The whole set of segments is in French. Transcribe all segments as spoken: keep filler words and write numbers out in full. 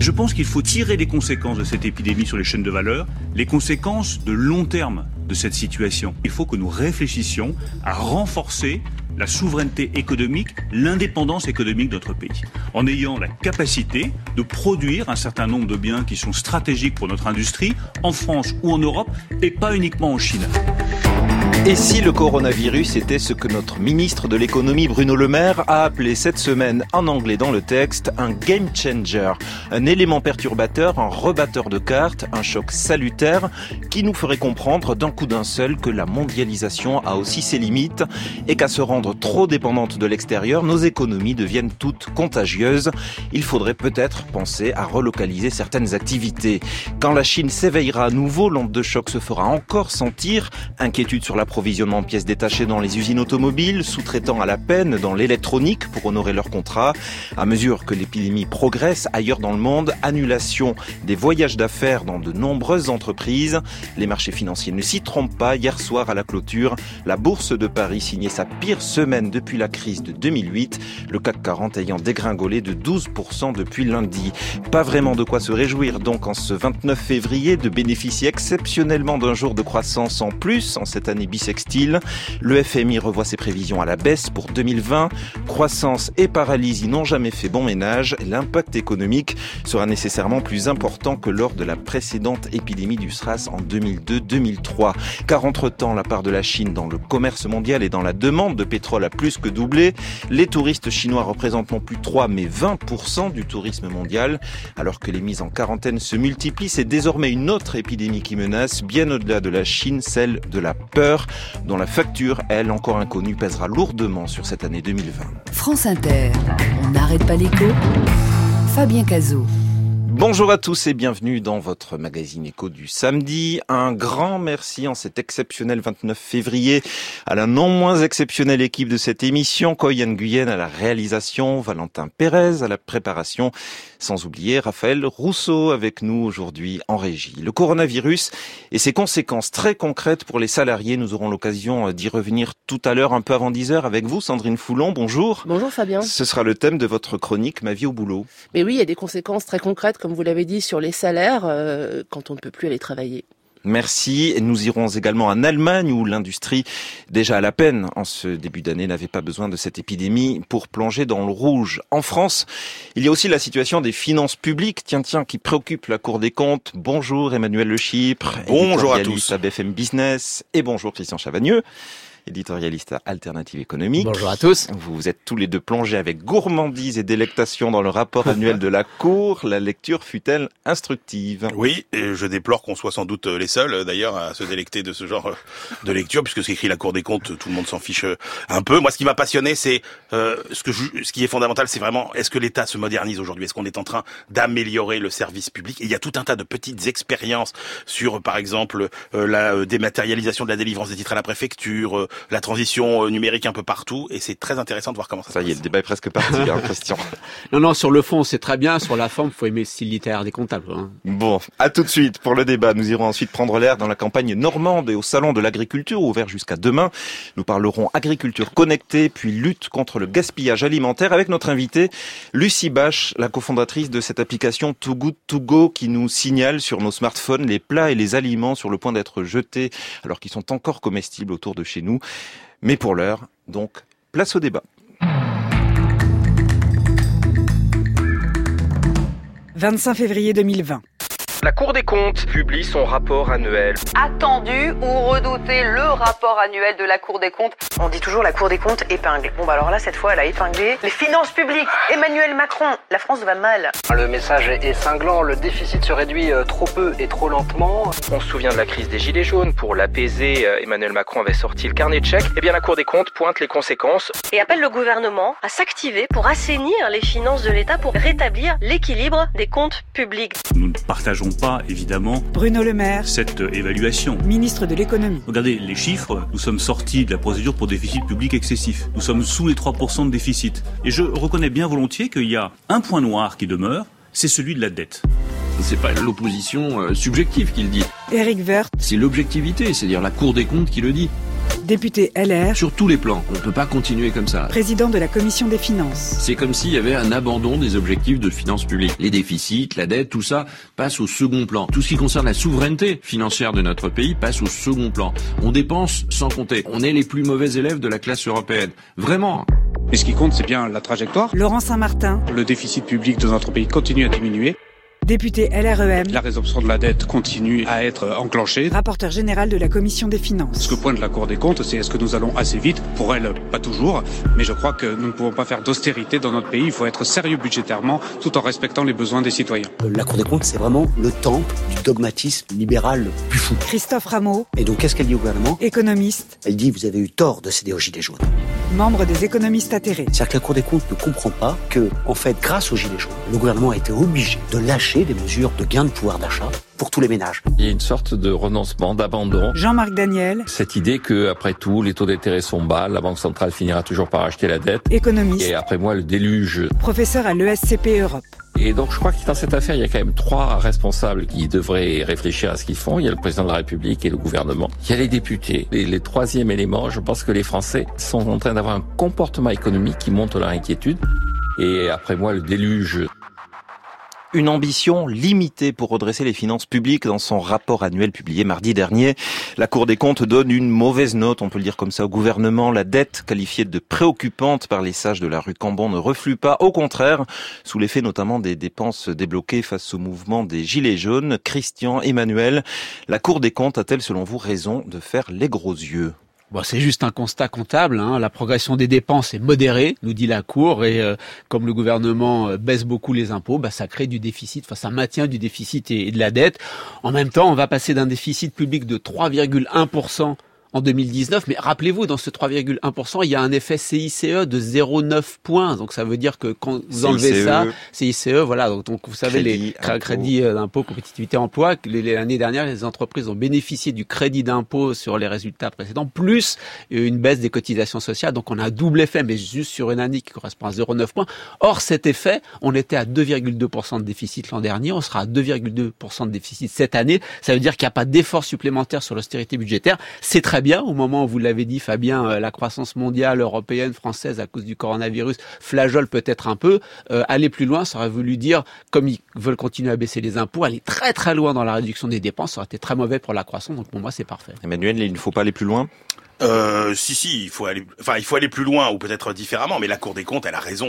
Je pense qu'il faut tirer les conséquences de cette épidémie sur les chaînes de valeur, les conséquences de long terme de cette situation. Il faut que nous réfléchissions à renforcer la souveraineté économique, l'indépendance économique de notre pays, en ayant la capacité de produire un certain nombre de biens qui sont stratégiques pour notre industrie, en France ou en Europe, et pas uniquement en Chine. Et si le coronavirus était ce que notre ministre de l'économie Bruno Le Maire a appelé cette semaine en anglais dans le texte un game changer, un élément perturbateur, un rebatteur de cartes, un choc salutaire qui nous ferait comprendre d'un coup d'un seul que la mondialisation a aussi ses limites et qu'à se rendre trop dépendante de l'extérieur, nos économies deviennent toutes contagieuses. Il faudrait peut-être penser à relocaliser certaines activités. Quand la Chine s'éveillera à nouveau, l'onde de choc se fera encore sentir, inquiétude sur la approvisionnement en pièces détachées dans les usines automobiles, sous-traitant à la peine dans l'électronique pour honorer leurs contrats. À mesure que l'épidémie progresse ailleurs dans le monde, annulation des voyages d'affaires dans de nombreuses entreprises. Les marchés financiers ne s'y trompent pas. Hier soir à la clôture, la bourse de Paris signait sa pire semaine depuis la crise de deux mille huit, le C A C quarante ayant dégringolé de douze pour cent depuis lundi. Pas vraiment de quoi se réjouir donc en ce vingt-neuf février de bénéficier exceptionnellement d'un jour de croissance en plus en cette année bissextile. Le F M I revoit ses prévisions à la baisse pour deux mille vingt. Croissance et paralysie n'ont jamais fait bon ménage. L'impact économique sera nécessairement plus important que lors de la précédente épidémie du SRAS en deux mille deux deux mille trois. Car entre-temps, la part de la Chine dans le commerce mondial et dans la demande de pétrole a plus que doublé. Les touristes chinois représentent non plus trois mais vingt pour cent du tourisme mondial. Alors que les mises en quarantaine se multiplient, c'est désormais une autre épidémie qui menace, bien au-delà de la Chine, celle de la peur, dont la facture, elle, encore inconnue, pèsera lourdement sur cette année deux mille vingt. France Inter, on n'arrête pas l'écho. Fabien Cazot. Bonjour à tous et bienvenue dans votre magazine écho du samedi. Un grand merci en cet exceptionnel vingt-neuf février à la non moins exceptionnelle équipe de cette émission, Koyan Nguyen à la réalisation, Valentin Pérez à la préparation, sans oublier Raphaël Rousseau avec nous aujourd'hui en régie. Le coronavirus et ses conséquences très concrètes pour les salariés, nous aurons l'occasion d'y revenir tout à l'heure un peu avant dix heures avec vous, Sandrine Foulon, bonjour. Bonjour Fabien. Ce sera le thème de votre chronique Ma vie au boulot. Mais oui, il y a des conséquences très concrètes, comme vous l'avez dit, sur les salaires euh, quand on ne peut plus aller travailler. Merci. Et nous irons également en Allemagne où l'industrie, déjà à la peine en ce début d'année, n'avait pas besoin de cette épidémie pour plonger dans le rouge. En France, il y a aussi la situation des finances publiques, tiens, tiens, qui préoccupe la Cour des comptes. Bonjour Emmanuel Le Chypre, bonjour à tous. À B F M Business. Et bonjour Christian Chavagneux, éditorialiste à Alternative économique. Bonjour à tous. Vous êtes tous les deux plongés avec gourmandise et délectation dans le rapport annuel de la Cour. La lecture fut-elle instructive? Oui, et je déplore qu'on soit sans doute les seuls, d'ailleurs, à se délecter de ce genre de lecture, puisque ce qu'écrit la Cour des comptes, tout le monde s'en fiche un peu. Moi, ce qui m'a passionné, c'est euh, ce que je, ce qui est fondamental, c'est vraiment est-ce que l'État se modernise aujourd'hui? Est-ce qu'on est en train d'améliorer le service public? Et il y a tout un tas de petites expériences sur, par exemple, euh, la dématérialisation de la délivrance des titres à la préfecture, euh, la transition numérique un peu partout, et c'est très intéressant de voir comment ça, ça se passe. Ça y est, le débat est presque parti, hein, Christian. Non, non, sur le fond, c'est très bien. Sur la forme, il faut aimer le style littéraire des comptables. Hein. Bon, à tout de suite pour le débat. Nous irons ensuite prendre l'air dans la campagne normande et au salon de l'agriculture, ouvert jusqu'à demain. Nous parlerons agriculture connectée, puis lutte contre le gaspillage alimentaire, avec notre invitée, Lucie Bache, la cofondatrice de cette application Too Good To Go, qui nous signale sur nos smartphones les plats et les aliments sur le point d'être jetés, alors qu'ils sont encore comestibles autour de chez nous. Mais pour l'heure, donc, place au débat. vingt-cinq février deux mille vingt. La Cour des comptes publie son rapport annuel. Attendu ou redouté, le rapport annuel de la Cour des comptes. On dit toujours la Cour des comptes épingle. Bon bah alors là, cette fois, elle a épinglé les finances publiques. Emmanuel Macron, la France va mal. Le message est cinglant, le déficit se réduit trop peu et trop lentement. On se souvient de la crise des Gilets jaunes. Pour l'apaiser, Emmanuel Macron avait sorti le carnet de chèques. Eh bien, la Cour des comptes pointe les conséquences. Et appelle le gouvernement à s'activer pour assainir les finances de l'État, pour rétablir l'équilibre des comptes publics. Nous ne partageons pas, évidemment, Bruno Le Maire, cette évaluation. Ministre de l'économie. Regardez les chiffres, nous sommes sortis de la procédure pour déficit public excessif. Nous sommes sous les trois pour cent de déficit. Et je reconnais bien volontiers qu'il y a un point noir qui demeure, c'est celui de la dette. C'est pas l'opposition euh, subjective qui le dit. Éric Woerth. C'est l'objectivité, c'est-à-dire la Cour des comptes qui le dit. Député L R. Sur tous les plans, on ne peut pas continuer comme ça. Président de la Commission des Finances. C'est comme s'il y avait un abandon des objectifs de finances publiques. Les déficits, la dette, tout ça passe au second plan. Tout ce qui concerne la souveraineté financière de notre pays passe au second plan. On dépense sans compter. On est les plus mauvais élèves de la classe européenne. Vraiment. Mais ce qui compte, c'est bien la trajectoire. Laurent Saint-Martin. Le déficit public de notre pays continue à diminuer. Député L R E M. La résorption de la dette continue à être enclenchée. Rapporteur général de la Commission des Finances. Ce que pointe la Cour des comptes, c'est est-ce que nous allons assez vite? Pour elle, pas toujours. Mais je crois que nous ne pouvons pas faire d'austérité dans notre pays. Il faut être sérieux budgétairement tout en respectant les besoins des citoyens. La Cour des comptes, c'est vraiment le temple du dogmatisme libéral le plus fou. Christophe Rameau. Et donc, qu'est-ce qu'elle dit au gouvernement? Économiste. Elle dit, vous avez eu tort de céder aux gilets jaunes. Membre des économistes atterrés. C'est-à-dire que la Cour des comptes ne comprend pas que, en fait, grâce aux gilets jaunes, le gouvernement a été obligé de lâcher des mesures de gain de pouvoir d'achat pour tous les ménages. Il y a une sorte de renoncement, d'abandon. Jean-Marc Daniel. Cette idée que, après tout, les taux d'intérêt sont bas, la Banque centrale finira toujours par acheter la dette. Économiste. Et après moi, le déluge. Professeur à l'E S C P Europe. Et donc, je crois que dans cette affaire, il y a quand même trois responsables qui devraient réfléchir à ce qu'ils font. Il y a le président de la République et le gouvernement. Il y a les députés. Et le troisième élément, je pense que les Français sont en train d'avoir un comportement économique qui montre leur inquiétude. Et après moi, le déluge. Une ambition limitée pour redresser les finances publiques. Dans son rapport annuel publié mardi dernier, la Cour des comptes donne une mauvaise note, on peut le dire comme ça, au gouvernement. La dette, qualifiée de préoccupante par les sages de la rue Cambon, ne reflue pas. Au contraire, sous l'effet notamment des dépenses débloquées face au mouvement des Gilets jaunes. Christian, Emmanuel, la Cour des comptes a-t-elle selon vous raison de faire les gros yeux ? Bon, c'est juste un constat comptable. Hein. La progression des dépenses est modérée, nous dit la Cour, et euh, comme le gouvernement euh, baisse beaucoup les impôts, bah, ça crée du déficit, enfin ça maintient du déficit et, et de la dette. En même temps, on va passer d'un déficit public de trois virgule un pour cent en deux mille dix-neuf, mais rappelez-vous, dans ce trois virgule un pour cent, il y a un effet C I C E de zéro virgule neuf points. Donc ça veut dire que quand vous enlevez C I C E, ça, C I C E, voilà, donc, donc vous savez, crédit, les crédits d'impôt, compétitivité, emploi, l'année dernière, les entreprises ont bénéficié du crédit d'impôt sur les résultats précédents, plus une baisse des cotisations sociales. Donc on a un double effet, mais juste sur une année qui correspond à zéro virgule neuf points. Or, cet effet, on était à deux virgule deux pour cent de déficit l'an dernier, on sera à deux virgule deux pour cent de déficit cette année. Ça veut dire qu'il n'y a pas d'effort supplémentaire sur l'austérité budgétaire. C'est très bien. Au moment où vous l'avez dit, Fabien, la croissance mondiale, européenne, française, à cause du coronavirus, flageole peut-être un peu. Euh, aller plus loin, ça aurait voulu dire, comme ils veulent continuer à baisser les impôts, aller très très loin dans la réduction des dépenses, ça aurait été très mauvais pour la croissance. Donc pour moi, c'est parfait. Emmanuel, il ne faut pas aller plus loin ? Euh, si, si, il faut aller, enfin, il faut aller plus loin ou peut-être différemment, mais la Cour des comptes, elle a raison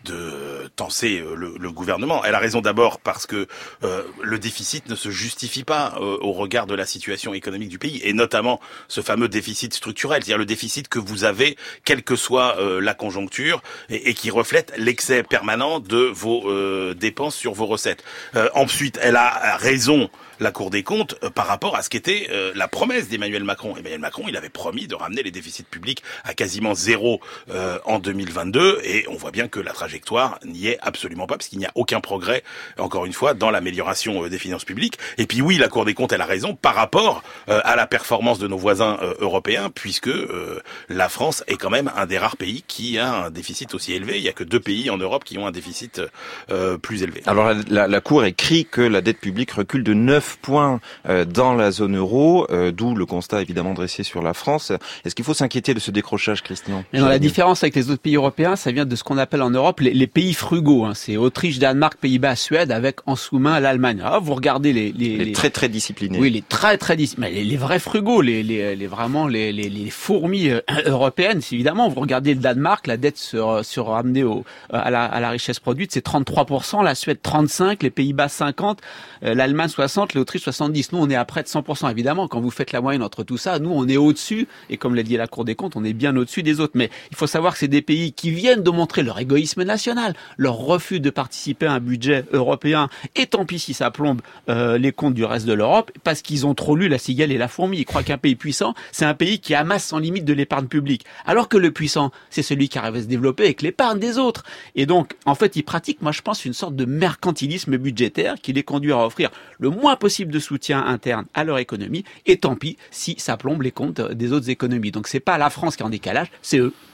de tenser le, le gouvernement. Elle a raison d'abord parce que euh, le déficit ne se justifie pas euh, au regard de la situation économique du pays, et notamment ce fameux déficit structurel, c'est-à-dire le déficit que vous avez, quelle que soit euh, la conjoncture, et, et qui reflète l'excès permanent de vos euh, dépenses sur vos recettes. Euh, ensuite, elle a raison, la Cour des comptes, euh, par rapport à ce qu'était euh, la promesse d'Emmanuel Macron. Emmanuel Macron, il avait promis de ramener les déficits publics à quasiment zéro euh, en deux mille vingt-deux, et on voit bien que la trajectoire n'y est absolument pas, parce qu'il n'y a aucun progrès, encore une fois, dans l'amélioration euh, des finances publiques. Et puis oui, la Cour des comptes, elle a raison par rapport euh, à la performance de nos voisins euh, européens, puisque euh, la France est quand même un des rares pays qui a un déficit aussi élevé. Il n'y a que deux pays en Europe qui ont un déficit euh, plus élevé. Alors la, la, la Cour écrit que la dette publique recule de neuf points euh, dans la zone euro, euh, d'où le constat évidemment dressé sur la France. Est-ce qu'il faut s'inquiéter de ce décrochage, Christian ? Mais non, la différence avec les autres pays européens, ça vient de ce qu'on appelle en Europe les, les pays frugaux. Hein. C'est Autriche, Danemark, Pays-Bas, Suède, avec en sous-main l'Allemagne. Alors, vous regardez les, les, les, les très très disciplinés. Oui, les très très disciplinés. Les, les vrais frugaux, les, les, les vraiment les, les, les fourmis euh, européennes. Évidemment, vous regardez le Danemark, la dette sur sur ramenée au à la, à la richesse produite, c'est trente-trois pour cent. La Suède trente-cinq, les Pays-Bas cinquante, euh, l'Allemagne soixante, l'Autriche soixante-dix. Nous, on est à près de cent pour cent. Évidemment, quand vous faites la moyenne entre tout ça, nous, on est au-dessus. Et comme l'a dit la Cour des comptes, on est bien au-dessus des autres. Mais il faut savoir que c'est des pays qui viennent de montrer leur égoïsme national, leur refus de participer à un budget européen. Et tant pis si ça plombe euh, les comptes du reste de l'Europe, parce qu'ils ont trop lu la cigale et la fourmi. Ils croient qu'un pays puissant, c'est un pays qui amasse sans limite de l'épargne publique. Alors que le puissant, c'est celui qui arrive à se développer avec l'épargne des autres. Et donc, en fait, ils pratiquent, moi je pense, une sorte de mercantilisme budgétaire qui les conduit à offrir le moins possible de soutien interne à leur économie. Et tant pis si ça plombe les comptes des autres économies. Donc c'est pas la France qui est en décalage, c'est eux.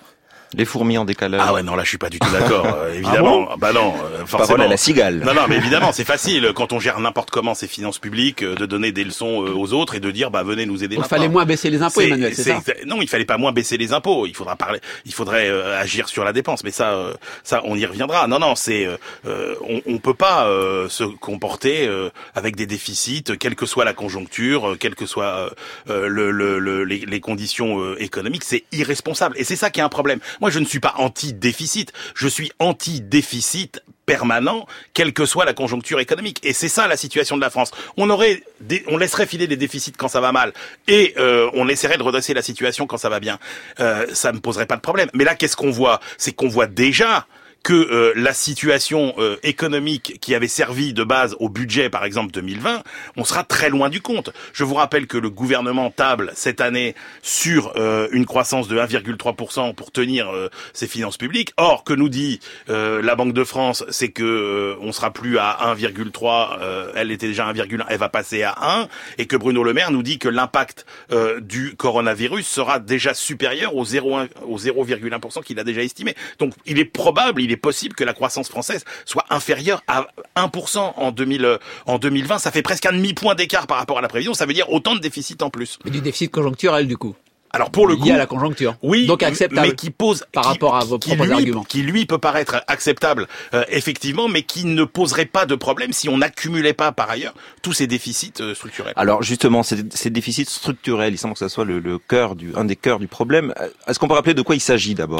Les fourmis en décalage. Ah ouais, non, là, je suis pas du tout d'accord. Euh, évidemment, ah bon bah non, euh, forcément. Parole à la cigale. Non, non, mais évidemment, c'est facile quand on gère n'importe comment ses finances publiques euh, de donner des leçons euh, aux autres et de dire, bah venez nous aider. Il fallait moins baisser les impôts, Emmanuel, c'est, c'est ça. Non, il fallait pas moins baisser les impôts. Il faudra parler, il faudrait euh, agir sur la dépense. Mais ça, euh, ça, on y reviendra. Non, non, c'est, euh, on, on peut pas euh, se comporter euh, avec des déficits, quelle que soit la conjoncture, euh, quelle que soit euh, le, le, le, les, les conditions euh, économiques. C'est irresponsable. Et c'est ça qui est un problème. Moi, je ne suis pas anti déficit, je suis anti-déficit permanent, quelle que soit la conjoncture économique. Et c'est ça la situation de la France. On aurait, des, on laisserait filer des déficits quand ça va mal, et euh, on essaierait de redresser la situation quand ça va bien. Euh, ça ne poserait pas de problème. Mais là, qu'est-ce qu'on voit ? C'est qu'on voit déjà que euh, la situation euh, économique qui avait servi de base au budget, par exemple deux mille vingt, on sera très loin du compte. Je vous rappelle que le gouvernement table cette année sur euh, une croissance de un virgule trois pour cent pour tenir euh, ses finances publiques. Or, que nous dit euh, la Banque de France, c'est que euh, on sera plus à un virgule trois, euh, elle était déjà à un virgule un, elle va passer à un, et que Bruno Le Maire nous dit que l'impact euh, du coronavirus sera déjà supérieur au zéro virgule un pour cent qu'il a déjà estimé. Donc, il est probable, il est possible que la croissance française soit inférieure à un pour cent en deux mille, en deux mille vingt. Ça fait presque un demi-point d'écart par rapport à la prévision. Ça veut dire autant de déficit en plus. Mais du déficit conjoncturel, du coup. Alors pour le coup, lié à la conjoncture. Oui, donc acceptable. Mais qui pose par qui, rapport à vos qui propres lui, arguments. Qui lui peut paraître acceptable, euh, effectivement, mais qui ne poserait pas de problème si on n'accumulait pas par ailleurs tous ces déficits euh, structurels. Alors justement, ces, ces déficits structurels, il semble que ça soit le, le cœur du, un des cœurs du problème. Est-ce qu'on peut rappeler de quoi il s'agit d'abord ?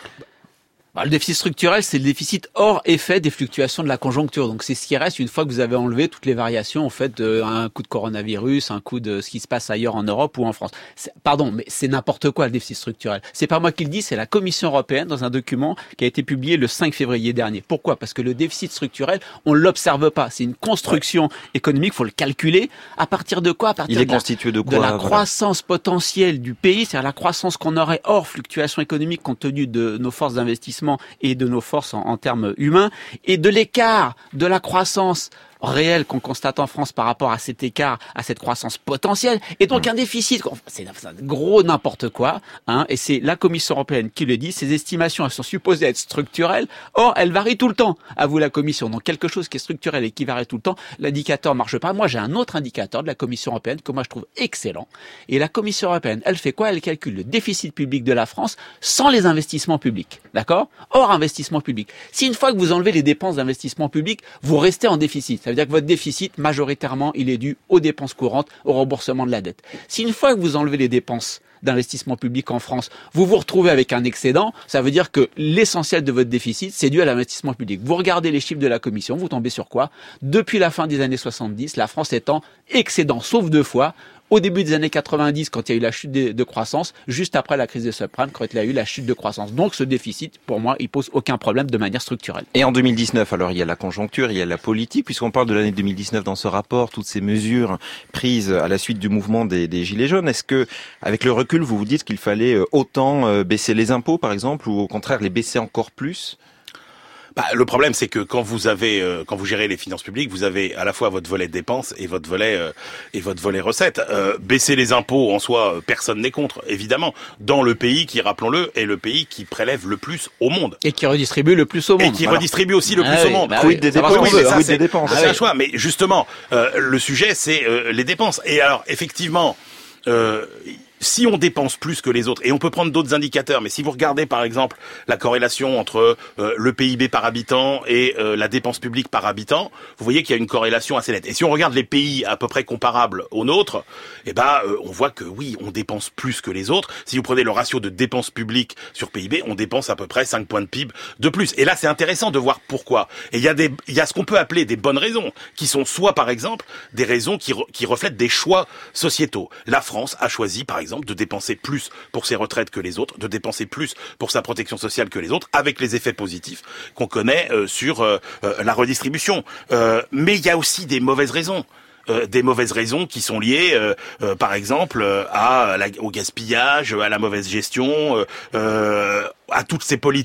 Bah, le déficit structurel, c'est le déficit hors effet des fluctuations de la conjoncture. Donc, c'est ce qui reste une fois que vous avez enlevé toutes les variations, en fait, de, un coup de coronavirus, un coup de ce qui se passe ailleurs en Europe ou en France. C'est, pardon, mais c'est n'importe quoi, le déficit structurel. C'est pas moi qui le dis, c'est la Commission européenne dans un document qui a été publié le cinq février dernier. Pourquoi ? Parce que le déficit structurel, on l'observe pas. C'est une construction économique, faut le calculer. À partir de quoi ? À partir Il est de la, constitué de quoi ? De la voilà. croissance potentielle du pays, c'est-à-dire la croissance qu'on aurait hors fluctuation économique compte tenu de nos forces d'investissement et de nos forces en, en termes humains, et de l'écart de la croissance réelle qu'on constate en France par rapport à cet écart, à cette croissance potentielle, et donc un déficit. C'est un gros n'importe quoi, hein, et c'est la Commission européenne qui le dit. Ces estimations, elles sont supposées être structurelles, or elles varient tout le temps. À vous la Commission. Donc quelque chose qui est structurel et qui varie tout le temps, l'indicateur marche pas. Moi j'ai un autre indicateur de la Commission européenne que moi je trouve excellent. Et la Commission européenne, elle fait quoi ? Elle calcule le déficit public de la France sans les investissements publics, d'accord ? Hors investissement public. Si une fois que vous enlevez les dépenses d'investissement public, vous restez en déficit. Ça veut dire que votre déficit, majoritairement, il est dû aux dépenses courantes, au remboursement de la dette. Si une fois que vous enlevez les dépenses d'investissement public en France, vous vous retrouvez avec un excédent, ça veut dire que l'essentiel de votre déficit, c'est dû à l'investissement public. Vous regardez les chiffres de la Commission, vous tombez sur quoi ? Depuis la fin des années soixante-dix, la France est en excédent, sauf deux fois. Au début des années quatre-vingt-dix, quand il y a eu la chute de, de croissance, juste après la crise des subprimes, quand il y a eu la chute de croissance. Donc ce déficit, pour moi, il pose aucun problème de manière structurelle. Et en deux mille dix-neuf, alors il y a la conjoncture, il y a la politique, puisqu'on parle de l'année deux mille dix-neuf dans ce rapport, toutes ces mesures prises à la suite du mouvement des, des Gilets jaunes. Est-ce que, avec le recul, vous vous dites qu'il fallait autant baisser les impôts, par exemple, ou au contraire les baisser encore plus ? Bah, le problème, c'est que quand vous avez, euh, quand vous gérez les finances publiques, vous avez à la fois votre volet dépenses et votre volet euh, et votre volet recettes. Euh, baisser les impôts en soi, personne n'est contre, évidemment. Dans le pays qui, rappelons-le, est le pays qui prélève le plus au monde et qui redistribue le plus au monde. Et qui voilà. redistribue aussi le ah plus oui, au monde. Bah quid oui, des dépenses, oui, ça, quid des dépenses. C'est un choix. Mais justement, euh, le sujet, c'est euh, les dépenses. Et alors, effectivement. Euh, Si on dépense plus que les autres, et on peut prendre d'autres indicateurs, mais si vous regardez par exemple la corrélation entre euh, le P I B par habitant et euh, la dépense publique par habitant, vous voyez qu'il y a une corrélation assez nette. Et si on regarde les pays à peu près comparables aux nôtres, eh ben euh, on voit que oui, on dépense plus que les autres. Si vous prenez le ratio de dépenses publiques sur P I B, on dépense à peu près cinq points de P I B de plus. Et là, c'est intéressant de voir pourquoi. Et il y a des, il y a ce qu'on peut appeler des bonnes raisons, qui sont soit par exemple des raisons qui, re, qui reflètent des choix sociétaux. La France a choisi par exemple de dépenser plus pour ses retraites que les autres, de dépenser plus pour sa protection sociale que les autres, avec les effets positifs qu'on connaît euh, sur euh, euh, la redistribution. Euh, mais il y a aussi des mauvaises raisons. Euh, des mauvaises raisons qui sont liées, euh, euh, par exemple, euh, à la, au gaspillage, à la mauvaise gestion, euh, euh, à toutes ces politiques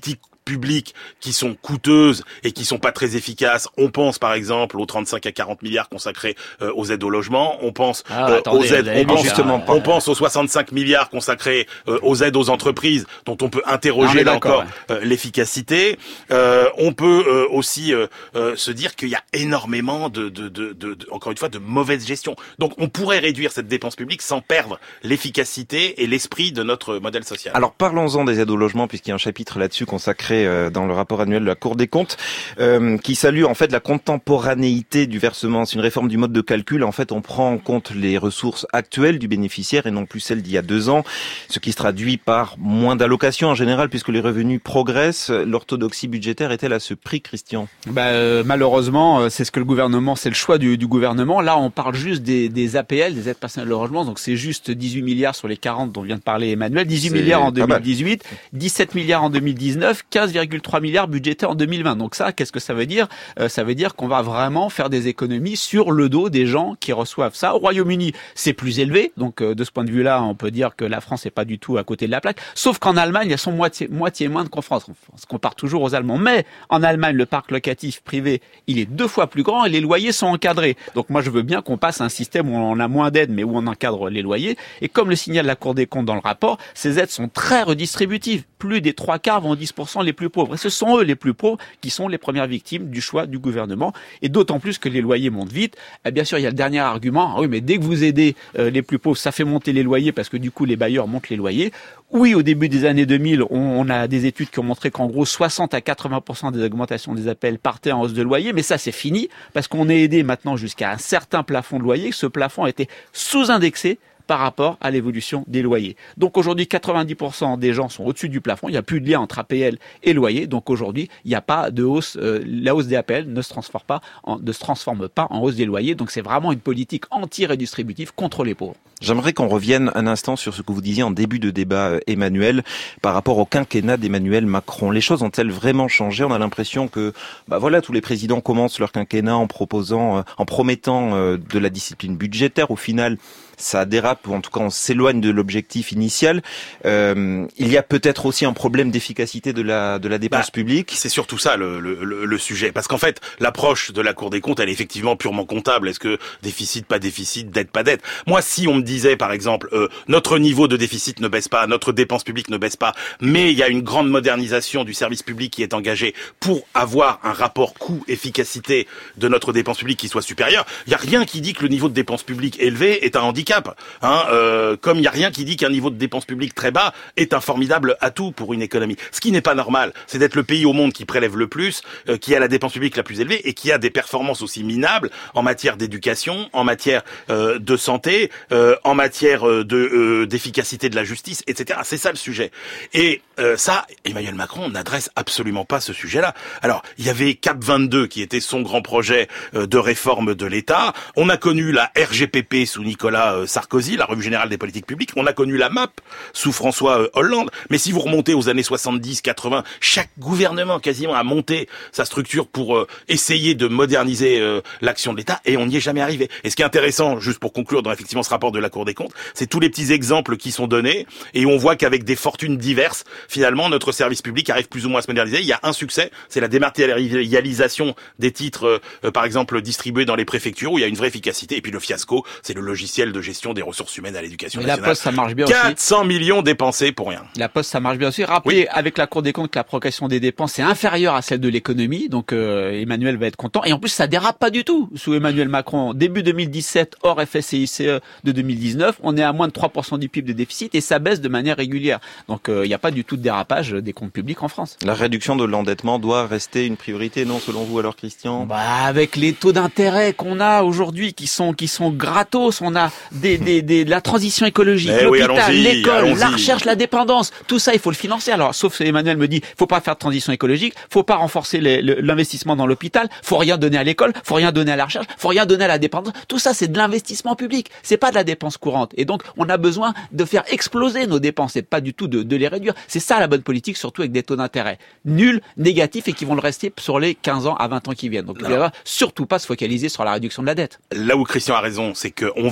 publiques qui sont coûteuses et qui sont pas très efficaces. On pense par exemple aux trente-cinq à quarante milliards consacrés euh, aux aides au logement. On pense ah, euh, attendez, aux aides, on pense, justement, on pense aux soixante-cinq milliards consacrés euh, aux aides aux entreprises, dont on peut interroger non, là encore ouais. euh, l'efficacité. Euh, on peut euh, aussi euh, euh, se dire qu'il y a énormément de, de, de, de, de, encore une fois, de mauvaise gestion. Donc on pourrait réduire cette dépense publique sans perdre l'efficacité et l'esprit de notre modèle social. Alors parlons-en des aides au logement, puisqu'il y a un chapitre là-dessus consacré euh, dans le rapport annuel de la Cour des comptes, euh, qui salue en fait la contemporanéité du versement. C'est une réforme du mode de calcul. En fait, on prend en compte les ressources actuelles du bénéficiaire et non plus celles d'il y a deux ans, ce qui se traduit par moins d'allocations en général, puisque les revenus progressent. L'orthodoxie budgétaire est-elle à ce prix, Christian ? Bah, euh, malheureusement, c'est ce que le gouvernement, c'est le choix du, du gouvernement. Là, on parle juste des, des A P L, des aides personnelles au logement, donc c'est juste dix-huit milliards sur les quarante dont vient de parler Emmanuel, dix-huit milliards en deux mille dix-huit, dix-sept milliards en deux mille dix-neuf, quinze virgule trois milliards budgétés en deux mille vingt. Donc ça, qu'est-ce que ça veut dire ? euh, Ça veut dire qu'on va vraiment faire des économies sur le dos des gens qui reçoivent ça. Au Royaume-Uni, c'est plus élevé, donc euh, de ce point de vue-là, on peut dire que la France n'est pas du tout à côté de la plaque, sauf qu'en Allemagne, elles sont moitié, moitié moins de France. On se compare toujours aux Allemands, mais en Allemagne, le parc locatif privé, il est deux fois plus grand et les loyers sont encadrés. Donc moi, je veux bien qu'on passe à un système où on a moins d'aides, mais où on encadre les loyers. Et comme le signale la Cour des comptes dans le rapport, ces aides sont très redistributives. Plus des trois quarts vont aux dix pour cent les plus pauvres. Et ce sont eux, les plus pauvres, qui sont les premières victimes du choix du gouvernement. Et d'autant plus que les loyers montent vite. Et bien sûr, il y a le dernier argument. Ah oui, mais dès que vous aidez euh, les plus pauvres, ça fait monter les loyers parce que du coup, les bailleurs montent les loyers. Oui, au début des années deux mille, on, on a des études qui ont montré qu'en gros, soixante à quatre-vingts pour cent des augmentations des appels partaient en hausse de loyer. Mais ça, c'est fini parce qu'on est aidé maintenant jusqu'à un certain plafond de loyer. Ce plafond a été sous-indexé par rapport à l'évolution des loyers. Donc aujourd'hui, quatre-vingt-dix pour cent des gens sont au-dessus du plafond. Il n'y a plus de lien entre A P L et loyer. Donc aujourd'hui, il n'y a pas de hausse. Euh, la hausse des A P L ne se transforme pas, en, ne se transforme pas en hausse des loyers. Donc c'est vraiment une politique anti-redistributive contre les pauvres. J'aimerais qu'on revienne un instant sur ce que vous disiez en début de débat, Emmanuel, par rapport au quinquennat d'Emmanuel Macron. Les choses ont-elles vraiment changé ? On a l'impression que, bah voilà, tous les présidents commencent leur quinquennat en proposant, euh, en promettant euh, de la discipline budgétaire. Au final, ça dérape, ou en tout cas on s'éloigne de l'objectif initial. Euh, il y a peut-être aussi un problème d'efficacité de la de la dépense bah, publique. C'est surtout ça le, le, le, le sujet, parce qu'en fait l'approche de la Cour des comptes, elle est effectivement purement comptable. Est-ce que déficit, pas déficit, dette, pas dette ? Moi, si on me disait par exemple euh, notre niveau de déficit ne baisse pas, notre dépense publique ne baisse pas, mais il y a une grande modernisation du service public qui est engagée pour avoir un rapport coût-efficacité de notre dépense publique qui soit supérieur, il y a rien qui dit que le niveau de dépense publique élevé est un handicap. Hein, euh, comme il n'y a rien qui dit qu'un niveau de dépense publique très bas est un formidable atout pour une économie. Ce qui n'est pas normal, c'est d'être le pays au monde qui prélève le plus, euh, qui a la dépense publique la plus élevée et qui a des performances aussi minables en matière d'éducation, en matière euh, de santé, euh, en matière de euh, d'efficacité de la justice, et cetera. C'est ça le sujet. Et euh, ça, Emmanuel Macron n'adresse absolument pas ce sujet-là. Alors, il y avait Cap vingt-deux qui était son grand projet euh, de réforme de l'État. On a connu la R G P P sous Nicolas euh, Sarkozy, la Revue Générale des Politiques Publiques. On a connu la M A P sous François euh, Hollande. Mais si vous remontez aux années soixante-dix, quatre-vingts, chaque gouvernement quasiment a monté sa structure pour euh, essayer de moderniser euh, l'action de l'État et on n'y est jamais arrivé. Et ce qui est intéressant, juste pour conclure dans effectivement ce rapport de la Cour des comptes, c'est tous les petits exemples qui sont donnés et on voit qu'avec des fortunes diverses, finalement, notre service public arrive plus ou moins à se moderniser. Il y a un succès, c'est la dématérialisation des titres, euh, par exemple, distribués dans les préfectures où il y a une vraie efficacité. Et puis le fiasco, c'est le logiciel de gestion des ressources humaines à l'éducation nationale. La Poste, ça marche bien quatre cents aussi. quatre cents millions dépensés pour rien. La Poste, ça marche bien aussi. Rappelez, oui. Avec la Cour des comptes, que la progression des dépenses est inférieure à celle de l'économie. Donc, euh, Emmanuel va être content. Et en plus, ça dérape pas du tout sous Emmanuel Macron. Début deux mille dix-sept, hors F S C I C E de deux mille dix-neuf, on est à moins de trois pour cent du P I B de déficit et ça baisse de manière régulière. Donc, il euh, n'y a pas du tout de dérapage des comptes publics en France. La réduction de l'endettement doit rester une priorité, non, selon vous, alors, Christian ? Bah, avec les taux d'intérêt qu'on a aujourd'hui, qui sont qui sont gratos, on a des des, des de la transition écologique, eh l'hôpital, oui, l'école, la recherche, la dépendance, tout ça, il faut le financer. Alors, sauf Emmanuel me dit, faut pas faire de transition écologique, faut pas renforcer les, le, l'investissement dans l'hôpital, faut rien donner à l'école, faut rien donner à la recherche, faut rien donner à la dépendance. Tout ça, c'est de l'investissement public, c'est pas de la dépense courante. Et donc, on a besoin de faire exploser nos dépenses et pas du tout de, de les réduire. C'est ça la bonne politique, surtout avec des taux d'intérêt nuls, négatifs et qui vont le rester sur les quinze ans à vingt ans qui viennent. Donc, il ne va surtout pas se focaliser sur la réduction de la dette. Là où Christian a raison, c'est qu'on va avoir des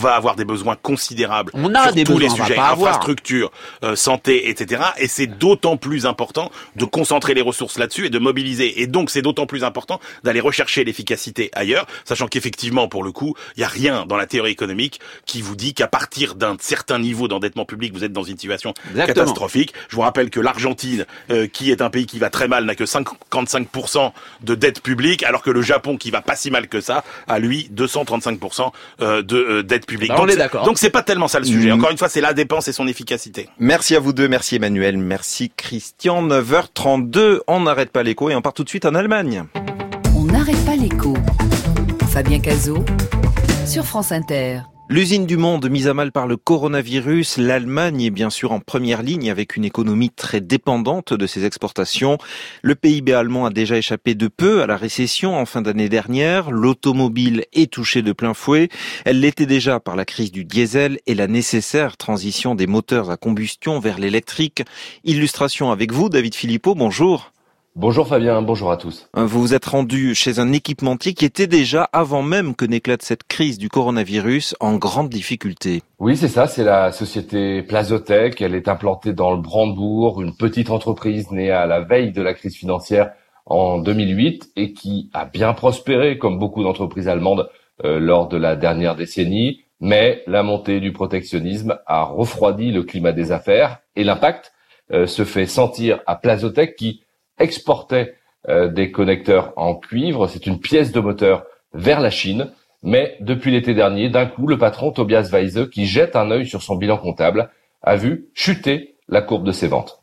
besoins considérables on a sur des tous besoins, les sujets, infrastructure, euh, santé, et cetera. Et c'est d'autant plus important de concentrer les ressources là-dessus et de mobiliser. Et donc, c'est d'autant plus important d'aller rechercher l'efficacité ailleurs, sachant qu'effectivement, pour le coup, il y a rien dans la théorie économique qui vous dit qu'à partir d'un certain niveau d'endettement public, vous êtes dans une situation Exactement. catastrophique. Je vous rappelle que l'Argentine, euh, qui est un pays qui va très mal, n'a que cinquante-cinq pour cent de dette publique, alors que le Japon, qui va pas si mal que ça, a lui deux cent trente-cinq pour cent de euh, dette publique. Bah, donc, on est d'accord. Donc c'est pas tellement ça le sujet. Mmh. Encore une fois, c'est la dépense et son efficacité. Merci à vous deux, merci Emmanuel, merci Christian. neuf heures trente-deux, on n'arrête pas l'écho et on part tout de suite en Allemagne. On n'arrête pas l'écho. Fabien Cazot sur France Inter. L'usine du monde mise à mal par le coronavirus, l'Allemagne est bien sûr en première ligne avec une économie très dépendante de ses exportations. Le P I B allemand a déjà échappé de peu à la récession en fin d'année dernière. L'automobile est touchée de plein fouet. Elle l'était déjà par la crise du diesel et la nécessaire transition des moteurs à combustion vers l'électrique. Illustration avec vous, David Philippot, bonjour. Bonjour Fabien, bonjour à tous. Vous vous êtes rendu chez un équipementier qui était déjà, avant même que n'éclate cette crise du coronavirus, en grande difficulté. Oui, c'est ça, c'est la société Plazotec. Elle est implantée dans le Brandebourg, une petite entreprise née à la veille de la crise financière en deux mille huit et qui a bien prospéré, comme beaucoup d'entreprises allemandes, euh, lors de la dernière décennie. Mais la montée du protectionnisme a refroidi le climat des affaires et l'impact euh, se fait sentir à Plazotec qui exportait euh, des connecteurs en cuivre, c'est une pièce de moteur vers la Chine, mais depuis l'été dernier, d'un coup, le patron Tobias Weise, qui jette un œil sur son bilan comptable, a vu chuter la courbe de ses ventes.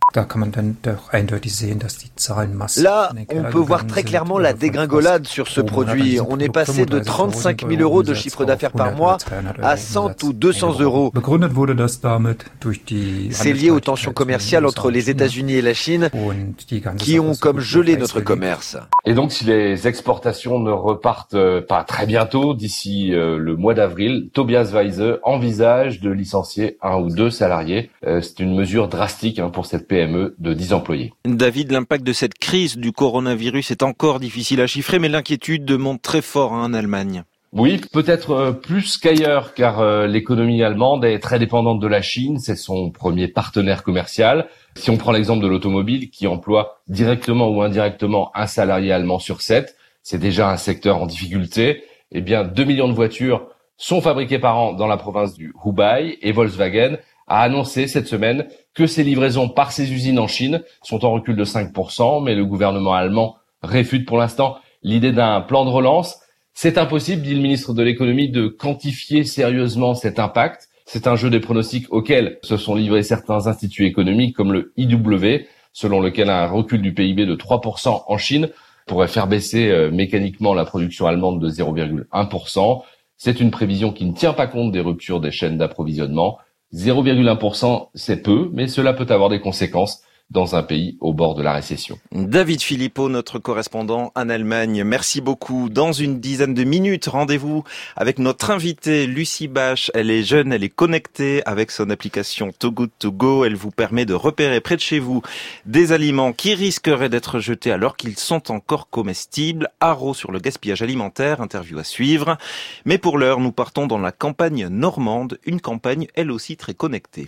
Là, on peut voir très clairement la dégringolade sur ce produit. On est passé de trente-cinq mille euros de chiffre d'affaires par mois à cent ou deux cents euros. C'est lié aux tensions commerciales entre les États-Unis et la Chine qui ont comme gelé notre commerce. Et donc, si les exportations ne repartent pas très bientôt, d'ici euh, le mois d'avril, Tobias Weise envisage de licencier un ou deux salariés. Euh, c'est une mesure drastique hein, pour cette P M E de dix employés. David, l'impact de cette crise du coronavirus est encore difficile à chiffrer, mais l'inquiétude monte très fort hein, en Allemagne. Oui, peut-être euh, plus qu'ailleurs, car euh, l'économie allemande est très dépendante de la Chine, c'est son premier partenaire commercial. Si on prend l'exemple de l'automobile, qui emploie directement ou indirectement un salarié allemand sur sept, c'est déjà un secteur en difficulté. Eh bien, deux millions de voitures sont fabriquées par an dans la province du Hubei, et Volkswagen a annoncé cette semaine que ses livraisons par ses usines en Chine sont en recul de cinq pour cent, mais le gouvernement allemand réfute pour l'instant l'idée d'un plan de relance. C'est impossible, dit le ministre de l'économie, de quantifier sérieusement cet impact. C'est un jeu des pronostics auquel se sont livrés certains instituts économiques comme le I W, selon lequel un recul du P I B de trois pour cent en Chine pourrait faire baisser euh, mécaniquement la production allemande de zéro virgule un pour cent. C'est une prévision qui ne tient pas compte des ruptures des chaînes d'approvisionnement. zéro virgule un pour cent, c'est peu, mais cela peut avoir des conséquences dans un pays au bord de la récession. David Philippot, notre correspondant en Allemagne, merci beaucoup. Dans une dizaine de minutes, rendez-vous avec notre invitée Lucie Bache. Elle est jeune, elle est connectée avec son application Too Good To Go. Elle vous permet de repérer près de chez vous des aliments qui risqueraient d'être jetés alors qu'ils sont encore comestibles. Haro sur le gaspillage alimentaire, interview à suivre. Mais pour l'heure, nous partons dans la campagne normande, une campagne elle aussi très connectée.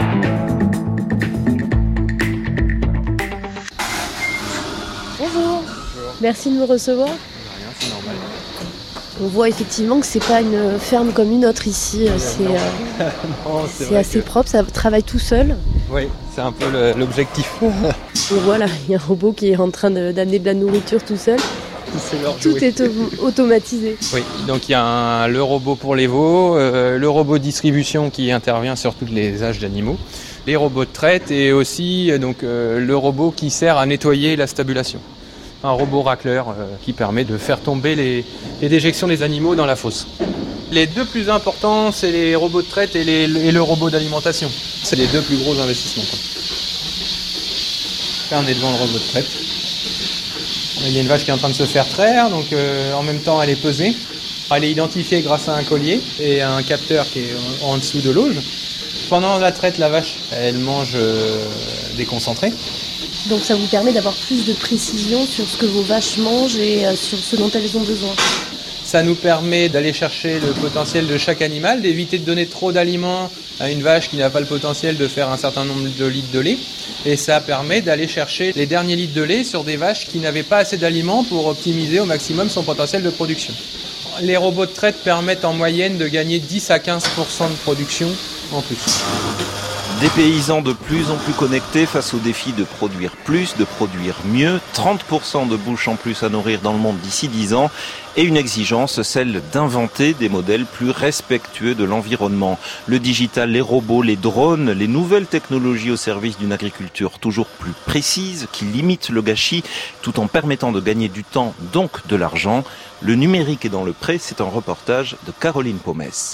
Bonjour. Merci de me recevoir. C'est normal. On voit effectivement que c'est pas une ferme comme une autre ici. C'est, euh, non, c'est c'est assez que... propre, ça travaille tout seul. Oui, c'est un peu le, l'objectif. Et voilà, il y a un robot qui est en train de, d'amener de la nourriture tout seul. C'est leur tout jouet. est au- automatisé. Oui, donc il y a un, le robot pour les veaux, euh, le robot distribution qui intervient sur tous les âges d'animaux, les robots de traite et aussi euh, donc, euh, le robot qui sert à nettoyer la stabulation. Un robot racleur euh, qui permet de faire tomber les, les déjections des animaux dans la fosse. Les deux plus importants, c'est les robots de traite et, les, et le robot d'alimentation. C'est les deux plus gros investissements. Là, on est devant le robot de traite. Il y a une vache qui est en train de se faire traire, donc euh, en même temps elle est pesée. Elle est identifiée grâce à un collier et à un capteur qui est en, en dessous de l'auge. Pendant la traite, la vache, elle mange euh, des concentrés. Donc ça vous permet d'avoir plus de précision sur ce que vos vaches mangent et euh, sur ce dont elles ont besoin. Ça Ça nous permet d'aller chercher le potentiel de chaque animal, d'éviter de donner trop d'aliments à une vache qui n'a pas le potentiel de faire un certain nombre de litres de lait. Et ça permet d'aller chercher les derniers litres de lait sur des vaches qui n'avaient pas assez d'aliments pour optimiser au maximum son potentiel de production. Les robots de traite permettent en moyenne de gagner dix à quinze pour cent de production en plus. Des paysans de plus en plus connectés face au défi de produire plus, de produire mieux, trente pour cent de bouches en plus à nourrir dans le monde d'ici dix ans et une exigence, celle d'inventer des modèles plus respectueux de l'environnement. Le digital, les robots, les drones, les nouvelles technologies au service d'une agriculture toujours plus précise qui limite le gâchis tout en permettant de gagner du temps, donc de l'argent. Le numérique est dans le pré, c'est un reportage de Caroline Pomès.